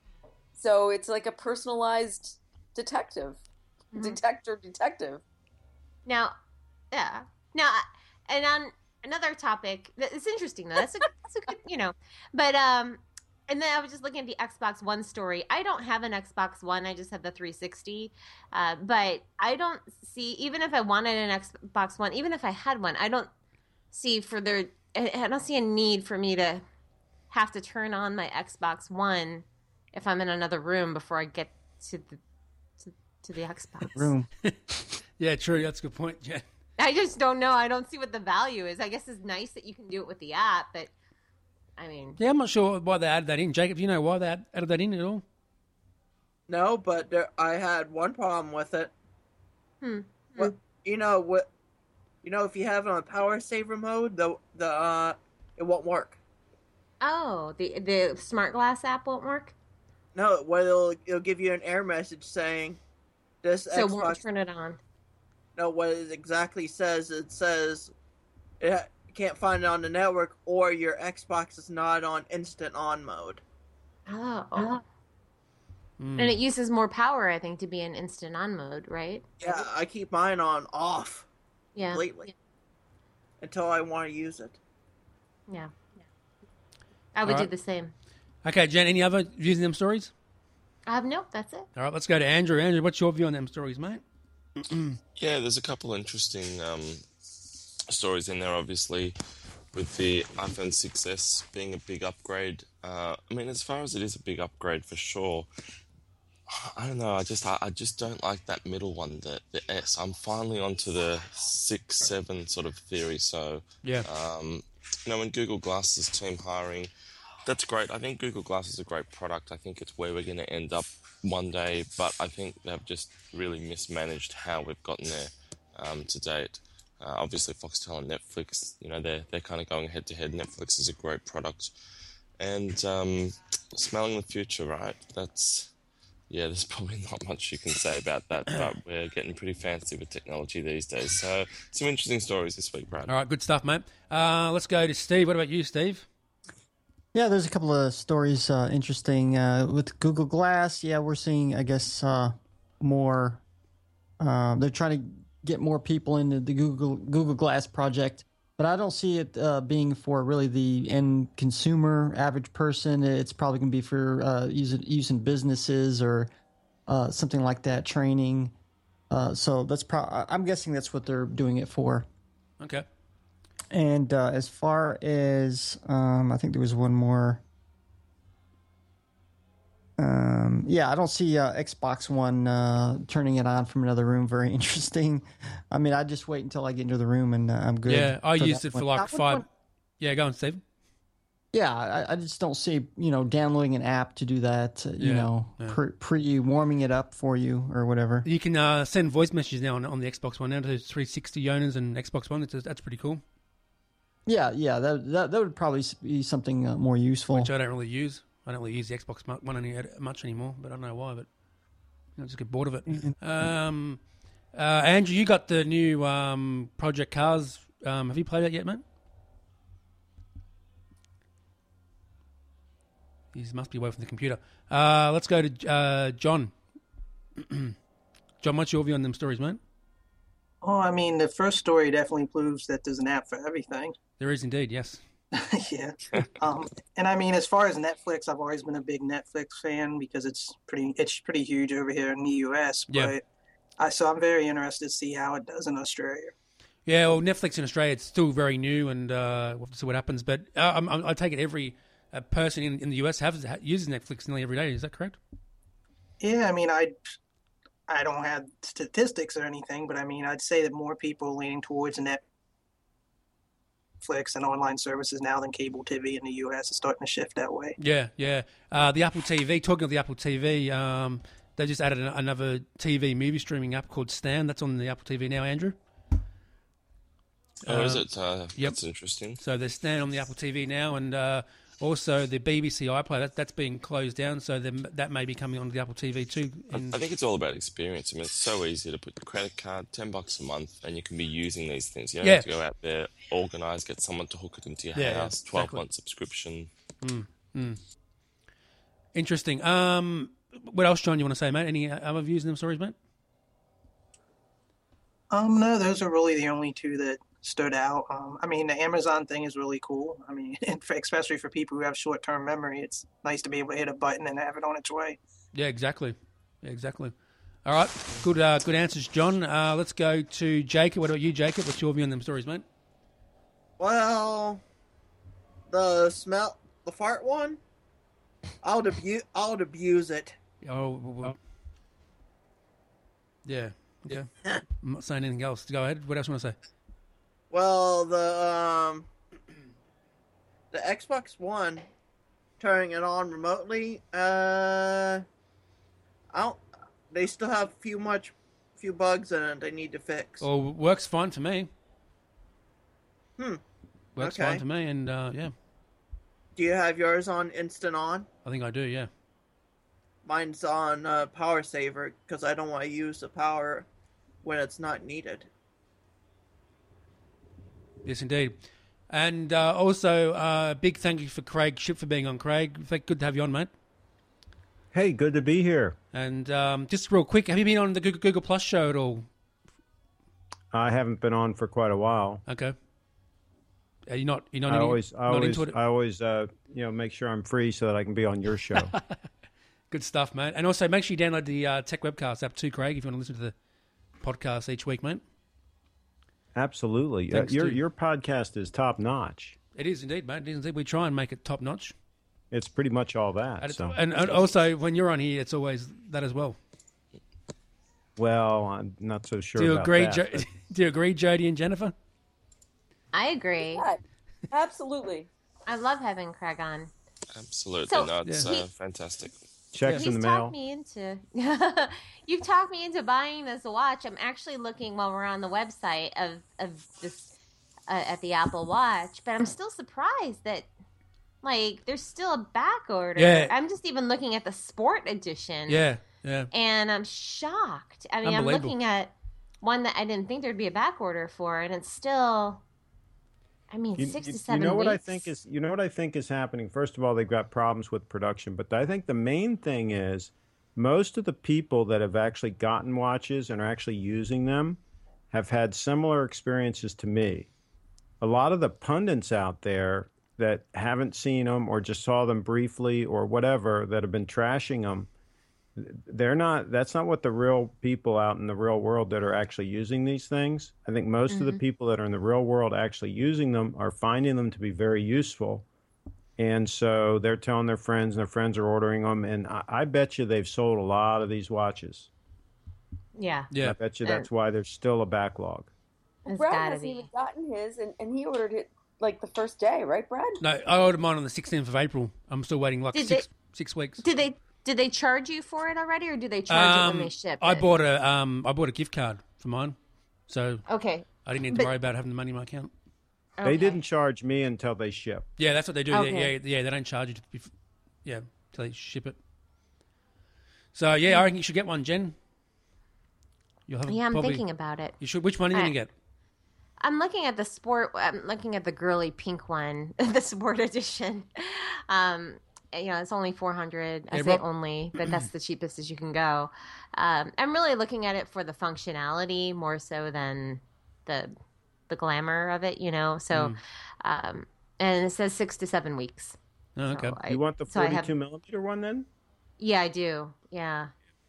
So it's like a personalized detective. Mm-hmm. Detector detective. Now, yeah. Now, and on another topic, it's interesting though. That's a, that's a good, you know, but, um, and then I was just looking at the Xbox One story. I don't have an Xbox One. I just have the three sixty. Uh, but I don't see, even if I wanted an Xbox One, even if I had one, I don't see for there, I don't see a need for me to have to turn on my Xbox One if I'm in another room before I get to the, to, to the Xbox. Room. Yeah, true. That's a good point, Jen. I just don't know. I don't see what the value is. I guess it's nice that you can do it with the app, but I mean... Yeah, I'm not sure why they added that in. Jacob, do you know why they added that in at all? No, but there, I had one problem with it. Hmm. What, you know what? You know, if you have it on power saver mode, the the uh, it won't work. Oh, the the Smart Glass app won't work? No, what it'll it'll give you an error message saying this so Xbox... it won't turn it on. No, what it exactly says, it says it can't find it on the network, or your Xbox is not on instant on mode. Oh. oh. Mm. And it uses more power, I think, to be in instant on mode, right? Yeah, I keep mine on off yeah. completely yeah. until I want to use it. Yeah. yeah. I would right. do the same. Okay, Jen, any other views on them stories? Uh, nope, that's it. All right, let's go to Andrew. Andrew, what's your view on them stories, mate? Yeah, there's a couple interesting um, stories in there, obviously, with the iPhone six S being a big upgrade. Uh, I mean, as far as it is a big upgrade for sure, I don't know, I just I, I just don't like that middle one, the, the S. I'm finally onto the six, seven sort of theory, so... Yeah. Um, you know, when Google Glass is team hiring, that's great. I think Google Glass is a great product. I think it's where we're going to end up one day, but I think they've just really mismanaged how we've gotten there um, to date. Uh, obviously, Foxtel and Netflix, you know, they're they're kind of going head to head. Netflix is a great product, and um, smelling the future, right? That's yeah. There's probably not much you can say about that, but we're getting pretty fancy with technology these days. So some interesting stories this week, Brad. All right, good stuff, mate. Uh, let's go to Steve. What about you, Steve? Yeah, there's a couple of stories uh, interesting uh, with Google Glass. Yeah, we're seeing, I guess, uh, more. Uh, they're trying to get more people into the Google Google Glass project, but I don't see it uh, being for really the end consumer, average person. It's probably going to be for uh, using using businesses or uh, something like that, training. Uh, so that's pro- I'm guessing that's what they're doing it for. Okay. And uh, as far as, um, I think there was one more. Um, yeah, I don't see uh, Xbox One uh, turning it on from another room very interesting. I mean, I just wait until I get into the room and uh, I'm good. Yeah, I used it for like five. One. Yeah, go on, Steve. Yeah, I, I just don't see, you know, downloading an app to do that, uh, you yeah, know, yeah. pre, pre warming it up for you or whatever. You can uh, send voice messages now on, on the Xbox One now to three sixty owners and Xbox One. That's, that's pretty cool. Yeah, yeah, that that, that would probably be something uh, more useful. Which I don't really use. I don't really use the Xbox One any, much anymore, but I don't know why, but I just get bored of it. Mm-hmm. Um, uh, Andrew, you got the new um, Project Cars. Um, have you played that yet, mate? He must be away from the computer. Uh, let's go to uh, John. John, what's your view on them stories, mate? Oh, I mean, the first story definitely proves that there's an app for everything. There is indeed, yes. yeah. Um, and I mean, as far as Netflix, I've always been a big Netflix fan because it's pretty it's pretty huge over here in the U S. But yeah. I, so I'm very interested to see how it does in Australia. Yeah, well, Netflix in Australia, it's still very new, and uh, we'll have to see what happens. But uh, I'm, I'm, I take it every uh, person in, in the U S has, uses Netflix nearly every day. Is that correct? Yeah, I mean, I I don't have statistics or anything, but I mean, I'd say that more people are leaning towards Netflix and online services now than cable T V in the U S is starting to shift that way. Yeah, yeah. Uh, the Apple T V, talking of the Apple T V, um, they just added an, another T V movie streaming app called Stan. That's on the Apple T V now, Andrew. Oh, uh, is it? Uh, yep. That's interesting. So there's Stan on the Apple T V now, and uh, also the B B C iPlayer, that, that's being closed down, so then that may be coming onto the Apple T V too. In... I think it's all about experience. I mean, it's so easy to put the credit card, ten bucks a month, and you can be using these things. You don't yeah. have to go out there, organise, get someone to hook it into your yeah, house, twelve-month exactly. subscription. Mm, mm. Interesting. Um, what else, John, you want to say, mate? Any other views in them stories, mate? Um, no, those are really the only two that stood out. Um, I mean, the Amazon thing is really cool. I mean, especially for people who have short-term memory, it's nice to be able to hit a button and have it on its way. Yeah, exactly. Yeah, exactly. All right, good, uh, good answers, John. Uh, let's go to Jacob. What about you, Jacob? What's your view on them stories, mate? Well, the smell, the fart one, I would abuse, I would abuse it. Oh, well, yeah. Okay. I'm not saying anything else. Go ahead. What else do you want to say? Well, the um, the Xbox One, turning it on remotely, uh, I don't. They still have a few much, few bugs in it they need to fix. Oh, works fine for me. Hmm. Works okay. fine for me, and uh, yeah. Do you have yours on instant on? I think I do. Yeah. Mine's on uh, power saver because I don't want to use the power when it's not needed. Yes, indeed. And uh, also, uh, big thank you for Craig Ship for being on, Craig. Good to have you on, mate. Hey, good to be here. And um, just real quick, have you been on the Google, Google Plus show at all? I haven't been on for quite a while. Okay. Are you not? You're not. I any, always, I not always, into it? I always, uh, you know, make sure I'm free so that I can be on your show. Good stuff, mate. And also, make sure you download the uh, Tech Webcast app too, Craig, if you want to listen to the podcast each week, mate. Absolutely. Uh, your your podcast is top notch. It is indeed, mate. It is indeed. We try and make it top notch. It's pretty much all that. And, so. and, and also, when you're on here, it's always that as well. Well, I'm not so sure do you about agree, that. Jo- do you agree, Jody and Jennifer? I agree. Yeah, absolutely. I love having Craig on. Absolutely. So, no, it's yeah. uh, he, fantastic. Checks You've in the talked mail. me into you've talked me into buying this watch. I'm actually looking while we're on the website of of this uh, at the Apple Watch, but I'm still surprised that like there's still a back order. Yeah. I'm just even looking at the Sport Edition. Yeah, yeah. And I'm shocked. I mean, I'm looking at one that I didn't think there'd be a back order for, and it's still. I mean, You, six you, to seven you know weeks. what I think is you know what I think is happening. First of all, they've got problems with production, but I think the main thing is most of the people that have actually gotten watches and are actually using them have had similar experiences to me. A lot of the pundits out there that haven't seen them or just saw them briefly or whatever that have been trashing them, they're not, that's not what the real people out in the real world that are actually using these things. I think most Mm-hmm. of the people that are in the real world actually using them are finding them to be very useful. And so they're telling their friends and their friends are ordering them. And I, I bet you they've sold a lot of these watches. Yeah. Yeah. I bet you that's why there's still a backlog. It's Brad gotta hasn't be. even gotten his, and, and he ordered it like the first day, right, Brad? No, I ordered mine on the sixteenth of April. I'm still waiting like Did six they- six weeks. Did they did they charge you for it already, or do they charge it when they ship I it? bought a um, I bought a gift card for mine, so Okay. I didn't need to But- worry about having the money in my account. Okay. They didn't charge me until they ship. Yeah, that's what they do. Yeah, Okay. yeah, yeah. They don't charge you, to be, yeah, till they ship it. So yeah, I reckon you should get one, Jen. You'll have Yeah, I'm probably, thinking about it. You should. Which one are you I- gonna get? I'm looking at the sport. I'm looking at the girly pink one, the Sport Edition. Um, you know, it's only four hundred. I Hey, say Rob. only, but that's the cheapest as you can go. Um, I'm really looking at it for the functionality more so than the the glamour of it, you know. So, Mm. um, and it says six to seven weeks. Oh, okay. So I- You want the so I forty-two have- millimeter one then? Yeah, I do. Yeah.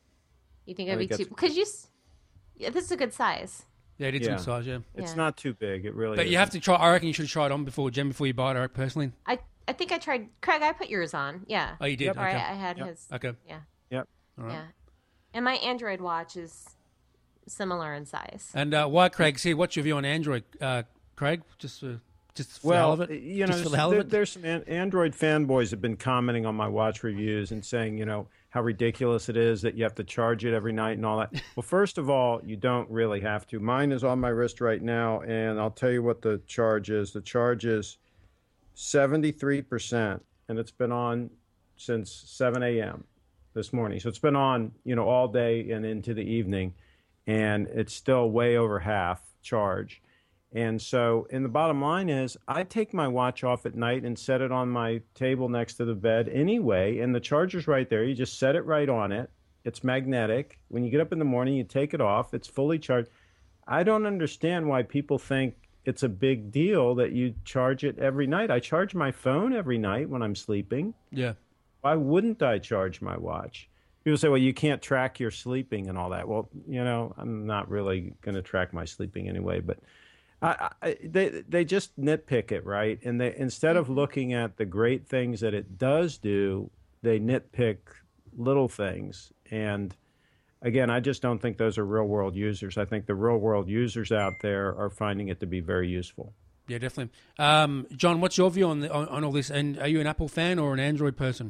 You think I it'd be think too? that's- Because you, s- yeah, this is a good size. Yeah, it is Yeah. good size, yeah. It's Yeah. not too big. It really. But you have to try. I reckon you should try it on before, Jen, before you buy it. I personally. I I think I tried. Craig, I put yours on. Yeah. Oh, you did. Or I, Okay. I had Yep. his. Okay. Yeah. Yep. All right. Yeah. And my Android watch is similar in size. And uh, why, Craig? See, what's your view on Android, uh, Craig? Just, uh, just for the Well, hell of it. you know, just for the hell there, of it. there's some an- Android fanboys have been commenting on my watch reviews and saying, you know, how ridiculous it is that you have to charge it every night and all that. Well, first of all, you don't really have to. Mine is on my wrist right now, and I'll tell you what the charge is. The charge is seventy-three percent, and it's been on since seven a.m. this morning. So it's been on, you know, all day and into the evening, and it's still way over half charge. And so, and the bottom line is, I take my watch off at night and set it on my table next to the bed anyway, and the charger's right there. You just set it right on it. It's magnetic. When you get up in the morning, you take it off. It's fully charged. I don't understand why people think it's a big deal that you charge it every night. I charge my phone every night when I'm sleeping. Yeah. Why wouldn't I charge my watch? People say, well, you can't track your sleeping and all that. Well, you know, I'm not really going to track my sleeping anyway, but I, I, they they just nitpick it, right? And they instead of looking at the great things that it does do, they nitpick little things. And again, I just don't think those are real world users. I think the real world users out there are finding it to be very useful. Yeah, definitely. Um, John, what's your view on, the, on on all this? And are you an Apple fan or an Android person?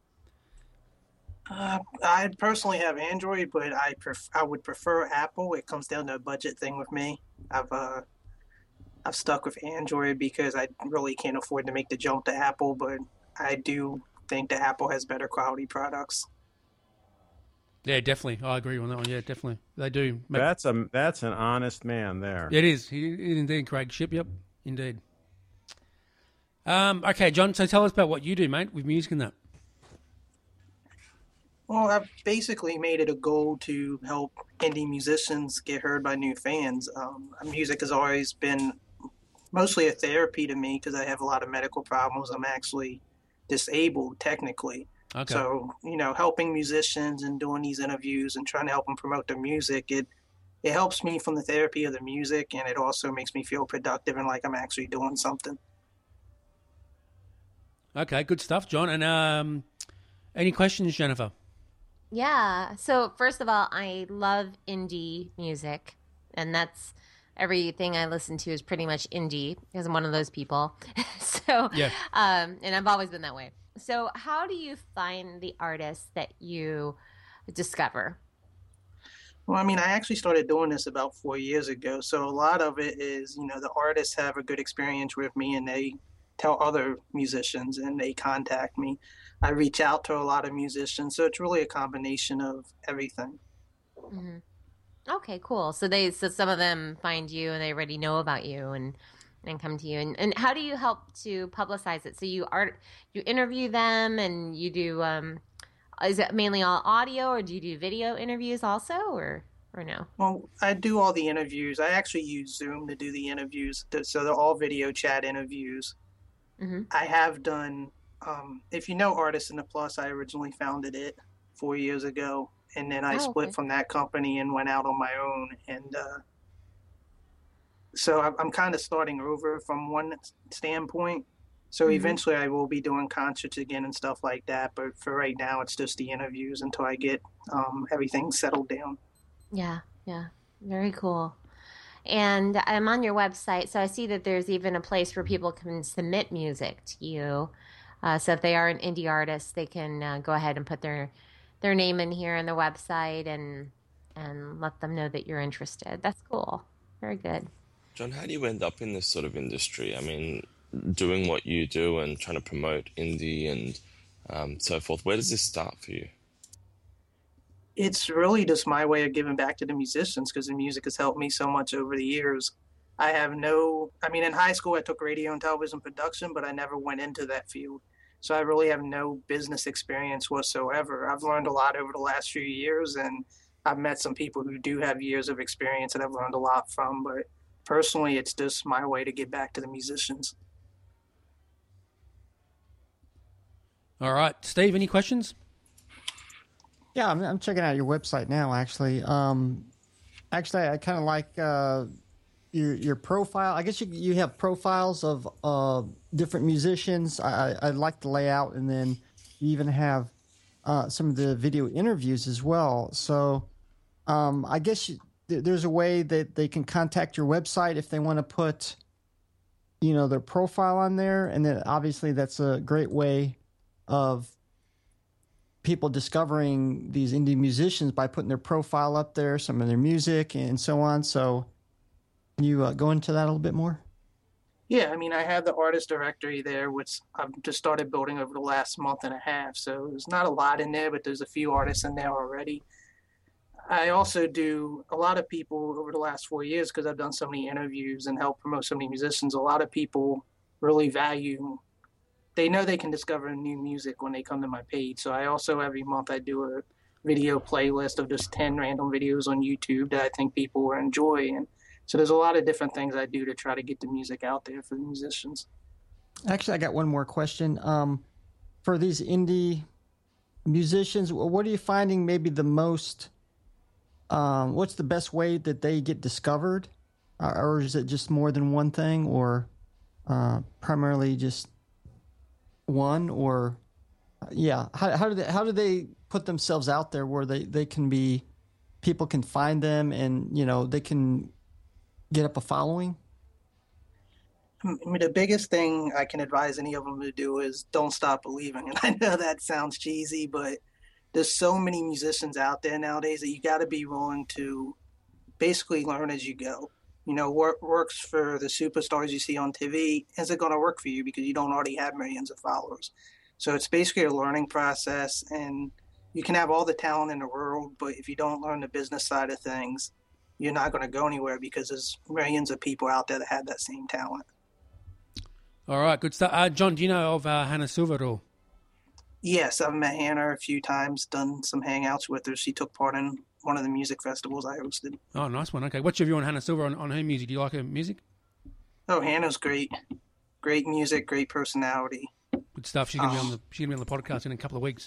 Uh, I personally have Android, but I pref- I would prefer Apple. It comes down to a budget thing with me. I've uh, I've stuck with Android because I really can't afford to make the jump to Apple, but I do think that Apple has better quality products. Yeah, definitely. I agree on that one. Yeah, definitely. They do. Make... That's a that's an honest man there. It is. He, he indeed, Craig. Ship. Yep, indeed. Um, okay, John. So tell us about what you do, mate, with music and that. Well, I've basically made it a goal to help indie musicians get heard by new fans. Um, music has always been mostly a therapy to me because I have a lot of medical problems. I'm actually disabled technically. Okay. So, you know, helping musicians and doing these interviews and trying to help them promote their music, it it helps me from the therapy of the music, and it also makes me feel productive and like I'm actually doing something. Okay, good stuff, John. And um, any questions, Jennifer? Yeah. So first of all, I love indie music, and that's everything I listen to is pretty much indie because I'm one of those people. so Yeah. um, and I've always been that way. So how do you find the artists that you discover? Well, I mean, I actually started doing this about four years ago. So a lot of it is, you know, the artists have a good experience with me and they tell other musicians and they contact me. I reach out to a lot of musicians. So it's really a combination of everything. Mm-hmm. Okay, cool. So they, so some of them find you and they already know about you and, and come to you. And, and how do you help to publicize it? So you art, you interview them and you do, um, is it mainly all audio or do you do video interviews also or, or no? Well, I do all the interviews. I actually use Zoom to do the interviews. So they're all video chat interviews. Mm-hmm. I have done, um, if you know Artists in the Plus, I originally founded it four years ago. And then I Oh, split okay. from that company and went out on my own. And uh, so I'm, I'm kind of starting over from one standpoint. So Mhm. eventually I will be doing concerts again and stuff like that. But for right now, it's just the interviews until I get um, everything settled down. Yeah, yeah. Very cool. And I'm on your website, so I see that there's even a place where people can submit music to you. Uh, so if they are an indie artist, they can uh, go ahead and put their their name in here on the website and and let them know that you're interested. That's cool. Very good. John, how do you end up in this sort of industry? I mean, doing what you do and trying to promote indie and um, so forth. Where does this start for you? It's really just my way of giving back to the musicians because the music has helped me so much over the years. I have no, I mean, in high school, I took radio and television production, but I never went into that field. So I really have no business experience whatsoever. I've learned a lot over the last few years, and I've met some people who do have years of experience that I've learned a lot from. But personally, it's just my way to get back to the musicians. All right. Steve, any questions? Yeah, I'm, I'm checking out your website now, actually. Um, actually, I kind of like uh, your your profile. I guess you you have profiles of uh, different musicians. I, I, I like the layout, and then you even have uh, some of the video interviews as well. So um, I guess you, th- there's a way that they can contact your website if they want to put, you know, their profile on there, and then obviously that's a great way of people discovering these indie musicians by putting their profile up there, some of their music and so on. So can you uh, go into that a little bit more? Yeah, I mean, I have the artist directory there, which I've just started building over the last month and a half. So there's not a lot in there, but there's a few artists in there already. I also do a lot of people over the last four years, because I've done so many interviews and helped promote so many musicians. A lot of people really value, they know they can discover new music when they come to my page. So I also, every month, I do a video playlist of just ten random videos on YouTube that I think people will enjoy. And so there's a lot of different things I do to try to get the music out there for the musicians. Actually, I got one more question. Um, for these indie musicians, what are you finding maybe the most, um, what's the best way that they get discovered? Uh, or is it just more than one thing, or uh, primarily just one? Or yeah, how, how do they how do they put themselves out there where they, they can be, people can find them, and you know they can get up a following? I mean, the biggest thing I can advise any of them to do is don't stop believing. And I know that sounds cheesy, but there's so many musicians out there nowadays that you got to be willing to basically learn as you go. You know, what works for the superstars you see on T V isn't going to work for you because you don't already have millions of followers. So it's basically a learning process, and you can have all the talent in the world, but if you don't learn the business side of things, you're not going to go anywhere, because there's millions of people out there that have that same talent. All right, good stuff. Uh, John, do you know of uh, Hannah Silver at all? Yes, I've met Hannah a few times, done some hangouts with her. She took part in one of the music festivals I hosted. Oh, nice one. Okay, what's your view on Hannah Silver, on, on her music? Do you like her music? Oh, Hannah's great. Great music, great personality. Good stuff. She's going to um, be on the she's gonna be on the podcast in a couple of weeks.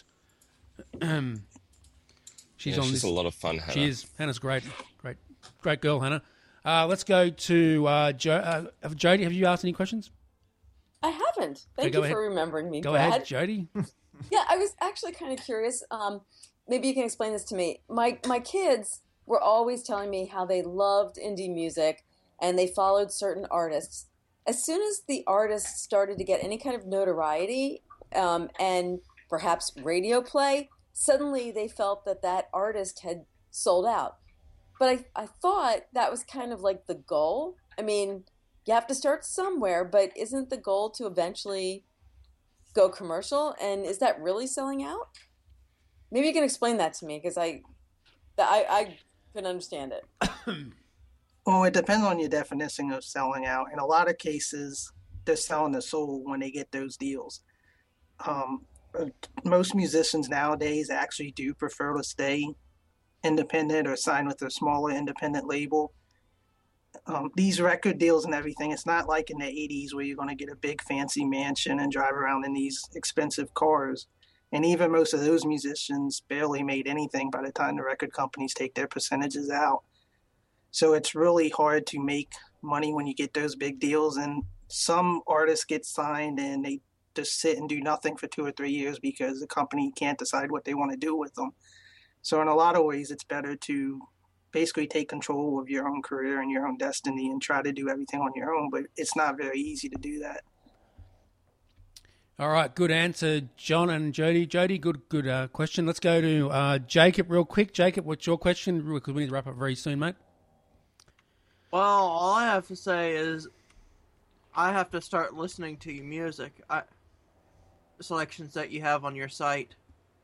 she's yeah, on she's this. a lot of fun, Hannah. She is. Hannah's great. Great. Great girl, Hannah. Uh, let's go to uh, jo- uh, Jody. Have you asked any questions? I haven't. Thank okay, you ahead. for remembering me, Go Brad. ahead, Jody. Yeah, I was actually kind of curious. Um, maybe you can explain this to me. My my kids were always telling me how they loved indie music and they followed certain artists. As soon as the artists started to get any kind of notoriety um, and perhaps radio play, suddenly they felt that that artist had sold out. But I, I thought that was kind of like the goal. I mean, you have to start somewhere, but isn't the goal to eventually go commercial? And is that really selling out? Maybe you can explain that to me, because I, I, I couldn't understand it. Well, it depends on your definition of selling out. In a lot of cases, they're selling the soul when they get those deals. Um, most musicians nowadays actually do prefer to stay independent or sign with a smaller independent label. Um, these record deals and everything, it's not like in the eighties where you're going to get a big fancy mansion and drive around in these expensive cars. And even most of those musicians barely made anything by the time the record companies take their percentages out. So it's really hard to make money when you get those big deals. And some artists get signed and they just sit and do nothing for two or three years because the company can't decide what they want to do with them. So in a lot of ways, it's better to basically take control of your own career and your own destiny and try to do everything on your own. But it's not very easy to do that. All right, good answer, John and Jody. Jody, good good uh, question. Let's go to uh, Jacob real quick. Jacob, what's your question? Because we need to wrap up very soon, mate. Well, all I have to say is I have to start listening to your music, I, selections that you have on your site.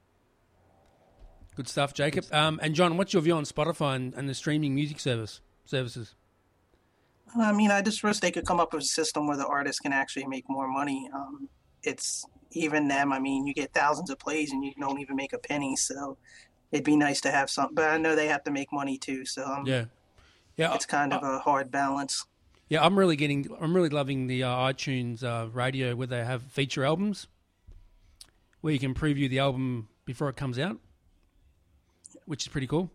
Good stuff, Jacob. Um, and John, what's your view on Spotify and, and the streaming music service services? I mean, I just wish they could come up with a system where the artists can actually make more money. Um, it's even them, I mean, you get thousands of plays and you don't even make a penny. So it'd be nice to have something, but I know they have to make money too. So um, yeah, yeah, it's kind uh, of a hard balance. Yeah, I'm really getting, I'm really loving the uh, iTunes uh, radio where they have feature albums, where you can preview the album before it comes out, which is pretty cool.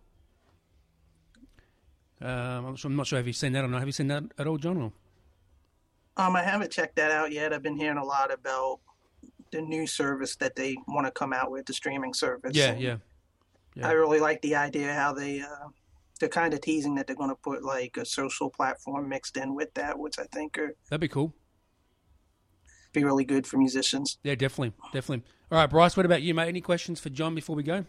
Um, I'm, sure, I'm not sure if you've seen that or not. Have you seen that at all, John? Or? Um, I haven't checked that out yet. I've been hearing a lot about the new service that they want to come out with, the streaming service. Yeah, yeah, yeah. I really like the idea how they, uh, they're kind of teasing that they're going to put like a social platform mixed in with that, which I think are that'd be cool. Be really good for musicians. Yeah, definitely, definitely. All right, Bryce, what about you, mate? Any questions for John before we go?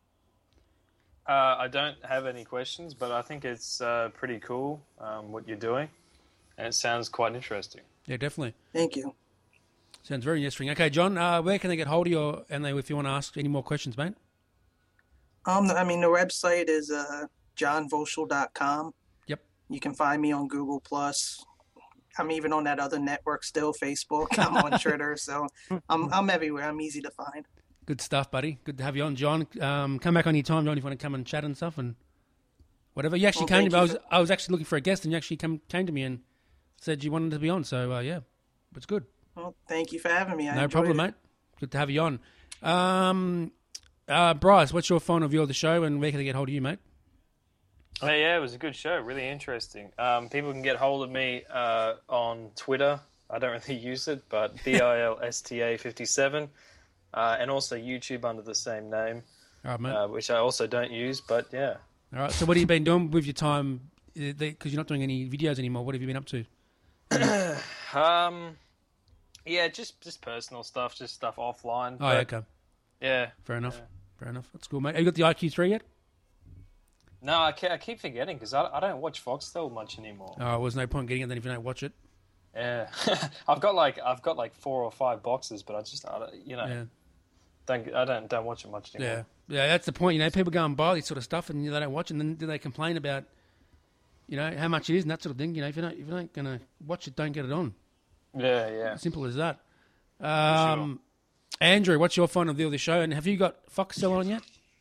Uh, I don't have any questions, but I think it's uh, pretty cool um, what you're doing, and it sounds quite interesting. Yeah, definitely. Thank you. Sounds very interesting. Okay, John, uh, where can they get hold of you, and they, if you want to ask any more questions, mate? Um, I mean, the website is uh, john voschel dot com. Yep. You can find me on Google Plus. I'm even on that other network still, Facebook. I'm on Twitter, so I'm I'm everywhere. I'm easy to find. Good stuff, buddy. Good to have you on, John. Um, come back on your time, John, if you want to come and chat and stuff and whatever. You actually well, came to me. I was, I was actually looking for a guest, and you actually come, came to me and said you wanted to be on. So, uh, yeah, it's good. Well, thank you for having me. I no problem, it. mate. Good to have you on. Um, uh, Bryce, what's your phone of view of the show, and where can they get hold of you, mate? Oh, yeah, it was a good show. Really interesting. Um, people can get hold of me uh, on Twitter. I don't really use it, but B I L S T A fifty-seven. Uh, and also YouTube under the same name, All right, mate. Uh, which I also don't use, but yeah. All right, so what have you been doing with your time? Because you're not doing any videos anymore. What have you been up to? um, yeah, just just personal stuff, just stuff offline. Oh, but, okay. Yeah. Fair enough. Yeah. Fair enough. That's cool, mate. Have you got the I Q three yet? No, I, I keep forgetting because I, I don't watch Foxtel much anymore. Oh, well, there's no point getting it then if you don't watch it. Yeah, I've got like I've got like four or five boxes, but I just I don't, you know yeah. don't I don't don't watch it much anymore. Yeah, yeah, that's the point. You know, people go and buy this sort of stuff and they don't watch it, and then they complain about, you know, how much it is and that sort of thing. You know, if you're not if you're not gonna watch it, don't get it on. Yeah, yeah. Simple as that. Um, sure. Andrew, what's your final deal of the show? And have you got Foxtel on yet?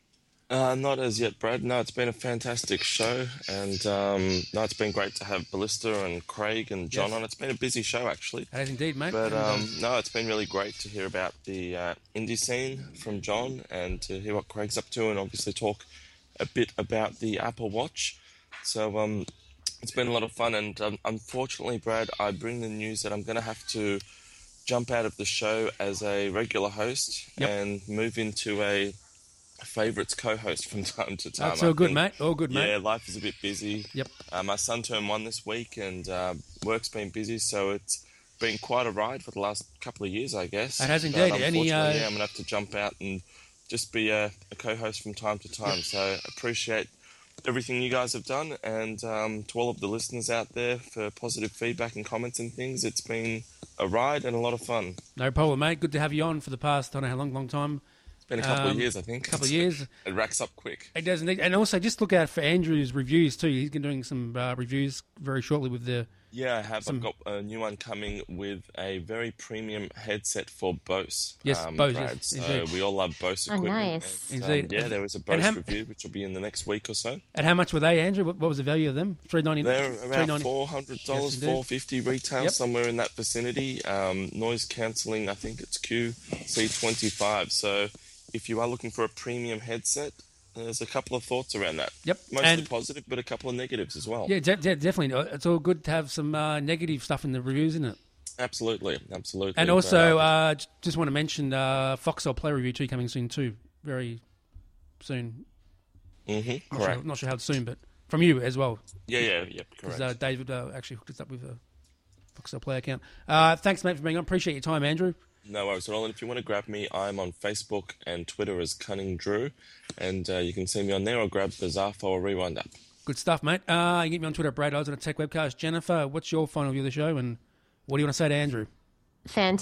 Uh, not as yet, Brad. No, it's been a fantastic show, and um, no, it's been great to have Ballista and Craig and John yes. on. It's been a busy show, actually. It has indeed, mate. But um, no, it's been really great to hear about the uh, indie scene from John and to hear what Craig's up to, and obviously talk a bit about the Apple Watch. So um, it's been a lot of fun, and um, unfortunately, Brad, I bring the news that I'm going to have to jump out of the show as a regular host yep. and move into a favourites co-host from time to time. That's all I good, think. mate. All good, mate. Yeah, life is a bit busy. Yep. Uh, my son turned one this week, and uh, work's been busy, so it's been quite a ride for the last couple of years, I guess. It has indeed. But Any, uh... yeah, I'm going to have to jump out and just be a, a co-host from time to time. So appreciate everything you guys have done, and um, to all of the listeners out there for positive feedback and comments and things. It's been a ride and a lot of fun. No problem, mate. Good to have you on for the past, I don't know how long, long time. It's been a couple um, of years, I think. A couple of years. It racks up quick. It does indeed. And also, just look out for Andrew's reviews, too. He's been doing some uh, reviews very shortly with the... Yeah, I have. Some... I've got a new one coming with a very premium headset for Bose. Yes, um, Bose, Brad. yes, So indeed. we all love Bose Oh, equipment. nice. And, Indeed. um, yeah, there was a Bose how... review, which will be in the next week or so. And how much were they, Andrew? What, what was the value of them? three ninety. They're around four hundred dollars, yes, four fifty retail, yep. somewhere in that vicinity. Um, noise cancelling, I think it's Q C twenty-five. So if you are looking for a premium headset, there's a couple of thoughts around that. Yep. Mostly and, positive, but a couple of negatives as well. Yeah, de- de- definitely. It's all good to have some uh, negative stuff in the reviews, isn't it? Absolutely, absolutely. And also, but, uh, uh, just want to mention uh, Foxtel Play Review two coming soon too, very soon. Mm-hmm, not correct. Sure, not sure how soon, but from you as well. Yeah, yeah, yeah, correct. Uh, David uh, actually hooked us up with a Foxtel Play account. Uh, thanks, mate, for being on. Appreciate your time, Andrew. No worries at all. And if you want to grab me, I'm on Facebook and Twitter as Cunning Drew, and uh, you can see me on there or grab the Zarfo or Rewind app. Good stuff, mate. Uh, you can get me on Twitter at Brad Oz on a Tech Webcast. Jennifer, what's your final view of the show, and what do you want to say to Andrew?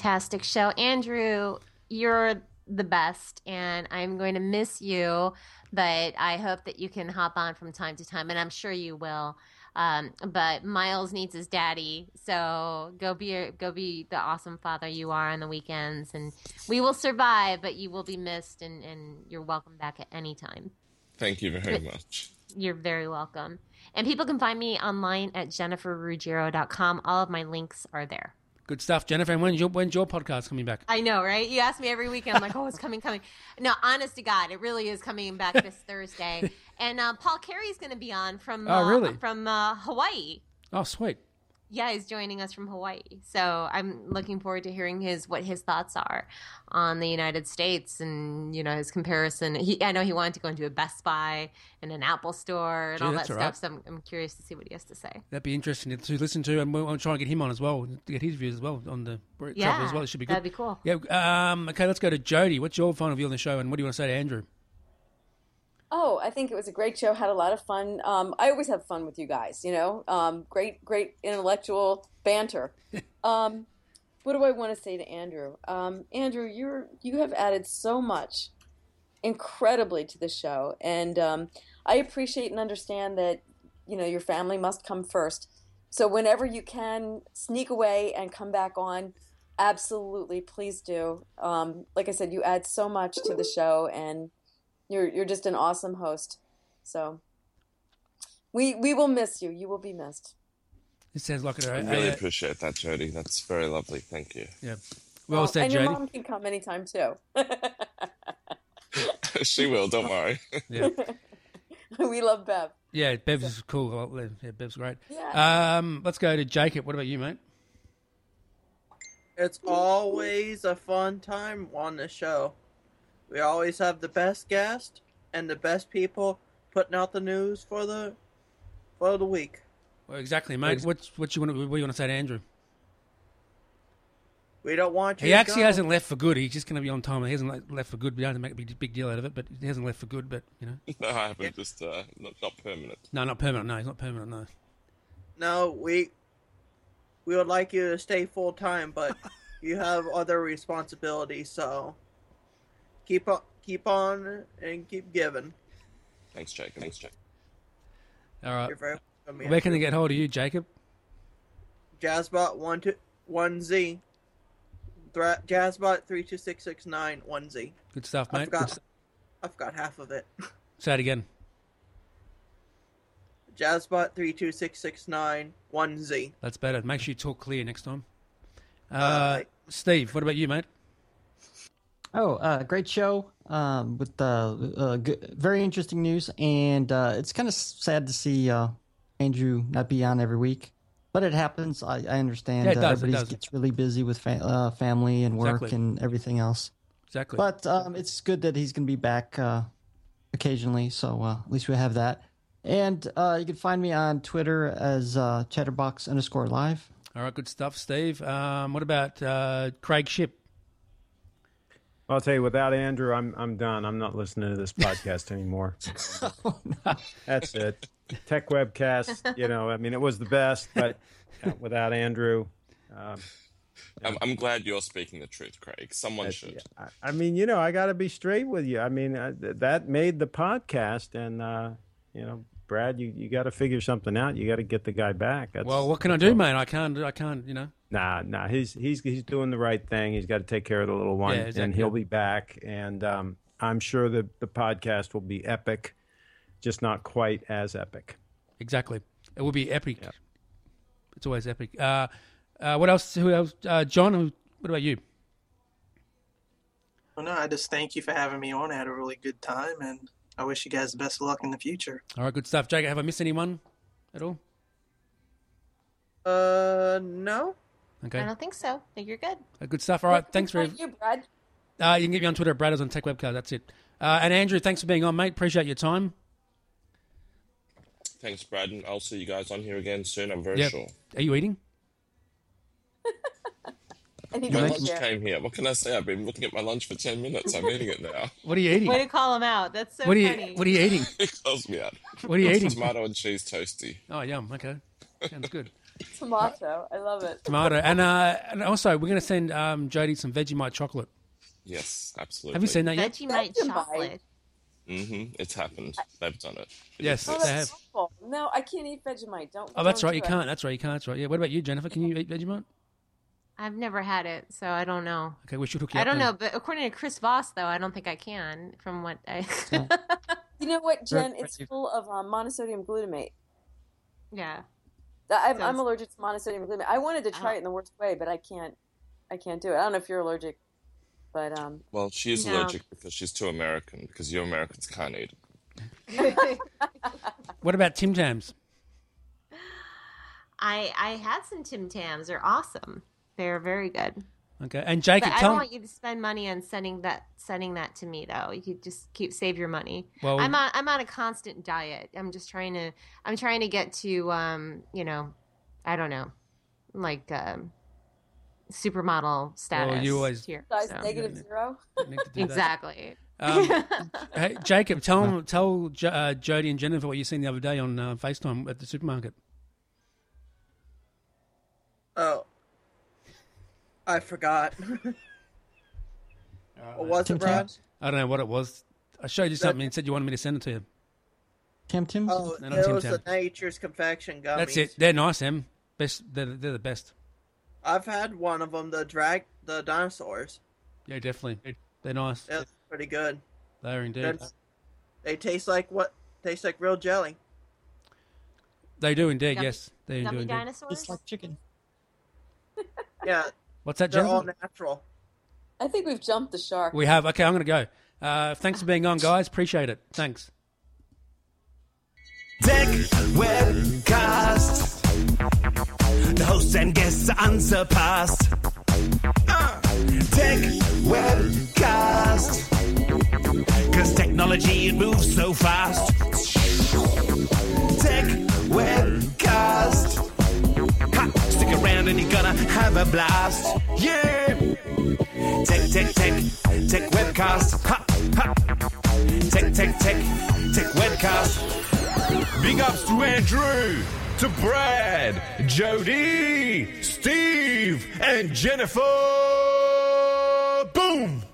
Fantastic show. Andrew, you're the best, and I'm going to miss you, but I hope that you can hop on from time to time, and I'm sure you will. Um, but Miles needs his daddy, so go be go be the awesome father you are on the weekends, and we will survive. But you will be missed, and, and you're welcome back at any time. Thank you very much. You're very welcome. And people can find me online at jennifer ruggiero dot com. All of my links are there. Good stuff, Jennifer. And when's your when's your podcast coming back? I know, right? You ask me every weekend. I'm like, oh, it's coming, coming. No, honest to God, it really is coming back this Thursday. And uh, Paul Carey's going to be on from uh, oh, really? from uh, Hawaii. Oh, sweet. Yeah, he's joining us from Hawaii. So I'm looking forward to hearing his what his thoughts are on the United States and, you know, his comparison. He, I know he wanted to go into a Best Buy and an Apple store and Gee, all that all stuff. right. So I'm, I'm curious to see what he has to say. That'd be interesting to listen to, and we'll, we'll try and get him on as well, to get his views as well on the travel Yeah, as well. It should be good. that'd be cool. Yeah. Um, okay, let's go to Jody. What's your final view on the show, and what do you want to say to Andrew? Oh, I think it was a great show. Had a lot of fun. Um, I always have fun with you guys. You know, um, great, great intellectual banter. um, what do I want to say to Andrew? Um, Andrew, you're you have added so much, incredibly, to the show, and um, I appreciate and understand that you know your family must come first. So whenever you can sneak away and come back on, absolutely, please do. Um, like I said, you add so much to the show, and You're you're just an awesome host, so we we will miss you. You will be missed. It sounds like it. I really uh, appreciate that, Jody. That's very lovely. Thank you. Yeah, well said, and Jody. And your mom can come anytime too. She will. Don't worry. Yeah, we love Bev. Yeah, Bev's so. cool. Yeah, Bev's great. Yeah. Um, let's go to Jacob. What about you, mate? It's always a fun time on the show. We always have the best guest and the best people putting out the news for the for the week. Well, exactly, mate. What what you want? To, what do you want to say to Andrew? We don't want you. He to actually go. hasn't left for good. He's just going to be on time. He hasn't left for good. We don't have to make a big, big deal out of it, but he hasn't left for good. But you know, no, I haven't. Just uh, not, not permanent. No, not permanent. No, he's not permanent. No. No, we we would like you to stay full time, but you have other responsibilities, so. Keep on, keep on, and keep giving. Thanks, Jacob. Thanks, Jacob. All right. You're very welcome, Where can they get hold of you, Jacob? Jazzbot one two one Z. Thra- Jazzbot three two six six nine one Z. Good stuff, mate. I forgot, Good... I forgot half of it. Say it again. Jazzbot three two six six nine one Z. That's better. Make sure you talk clear next time. Uh, uh, Steve, what about you, mate? Oh, uh, great show um, with uh, uh, good, very interesting news, and uh, it's kind of sad to see uh, Andrew not be on every week, but it happens. I, I understand. Yeah, it does, uh, it everybody does. gets really busy with fa- uh, family and work Exactly. and everything else. Exactly. But um, it's good that he's going to be back uh, occasionally, so uh, at least we have that. And uh, you can find me on Twitter as uh, Chatterbox underscore live. All right, good stuff, Steve. Um, what about uh, Craig Ship? I'll tell you, without Andrew, I'm I'm done. I'm not listening to this podcast anymore. Oh, no. That's it. Tech Webcast, you know, I mean, it was the best, but uh, without Andrew. Um, I'm, I'm glad you're speaking the truth, Craig. Someone should. I, I mean, you know, I got to be straight with you. I mean, uh, th- that made the podcast, and, uh, you know, Brad, you, you got to figure something out. You got to get the guy back. That's, Well, what can I do, mate? I can't. I can't. You know. Nah, nah. He's he's he's doing the right thing. He's got to take care of the little one, Yeah, exactly. and he'll be back. And um, I'm sure that the podcast will be epic, just not quite as epic. Exactly. It will be epic. Yeah. It's always epic. Uh, uh, what else? Who else? Uh, John. Who, what about you? Well, no, I just thank you for having me on. I had a really good time, and I wish you guys the best of luck in the future. All right, good stuff. Jake, have I missed anyone at all? Uh, no. Okay. I don't think so. I think you're good. Uh, good stuff. All right, thanks for you, Brad. Uh, you can get me on Twitter at Brad on Tech Webcast. That's it. Uh, and Andrew, thanks for being on, mate. Appreciate your time. Thanks, Brad, and I'll see you guys on here again soon. I'm very Yep. sure. Are you eating? And he My doesn't lunch care. came here. What can I say? I've been looking at my lunch for ten minutes. I'm eating it now. What are you eating? Way to call him out. That's so What are you funny. What are you eating? It calls me out. What are you eating? Tomato and cheese toasty. Oh, yum. Okay, sounds good. Tomato. I love it. Tomato, and uh, and also we're going to send um, Jody some Vegemite chocolate. Yes, absolutely. Have you seen that yet? Vegemite Vegemite. chocolate. Mm-hmm. It's happened. They've done it. it yes, oh, they have. Awful. No, I can't eat Vegemite. Don't. Oh, that's don't right. You it. can't. That's right. You can't. That's right. Yeah. What about you, Jennifer? Can you eat Vegemite? I've never had it, so I don't know. Okay, we should hook you I up. don't then. know, but according to Chris Voss, though, I don't think I can. From what I. You know what, Jen? It's full of um, monosodium glutamate. Yeah. I'm, Sounds... I'm allergic to monosodium glutamate. I wanted to try oh. it in the worst way, but I can't. I can't do it. I don't know if you're allergic, but um. Well, she is no. allergic because she's too American. Because you Americans can't eat it. What about Tim Tams? I I had some Tim Tams. They're awesome. They're very good. Okay, and Jacob, but I tell don't want you to spend money on sending that sending that to me though. You could just keep save your money. Well, I'm on I'm on a constant diet. I'm just trying to I'm trying to get to um you know I don't know like um, supermodel status. Well, you always here, size so. negative zero. Exactly. Um, hey, Jacob, tell tell jo- uh, Jody and Jennifer what you seen the other day on uh, FaceTime at the supermarket. Oh, I forgot. What was Tim it, Brad? Tams? I don't know what it was. I showed you something and said you wanted me to send it to you. Tim Tams? Oh, No, not it Tim was Tam. the Nature's Confection gummies. That's it. They're nice, Em. Best. They're, they're the best. I've had one of them. The drag, the dinosaurs. Yeah, definitely. They're nice. It's pretty good. They are indeed. They're- They taste like what? Taste like real jelly. They do indeed. Gummy- yes, they do Gummy indeed. dinosaurs. It's like chicken. Yeah, What's that, they're all Jennifer? natural. I think we've jumped the shark. We have. Okay, I'm going to go. Uh, thanks for being on, guys. Appreciate it. Thanks. Tech Webcast. The hosts and guests are unsurpassed. Uh, Tech Webcast. Cause technology, it moves so fast. Tech Webcast. Ha, stick around and you're gonna have a blast. Yeah. Tech, tech, tech, tech webcast. Ha, ha. Tech, tech, tech, tech webcast. Big ups to Andrew, to Brad, Jody, Steve, and Jennifer. Boom.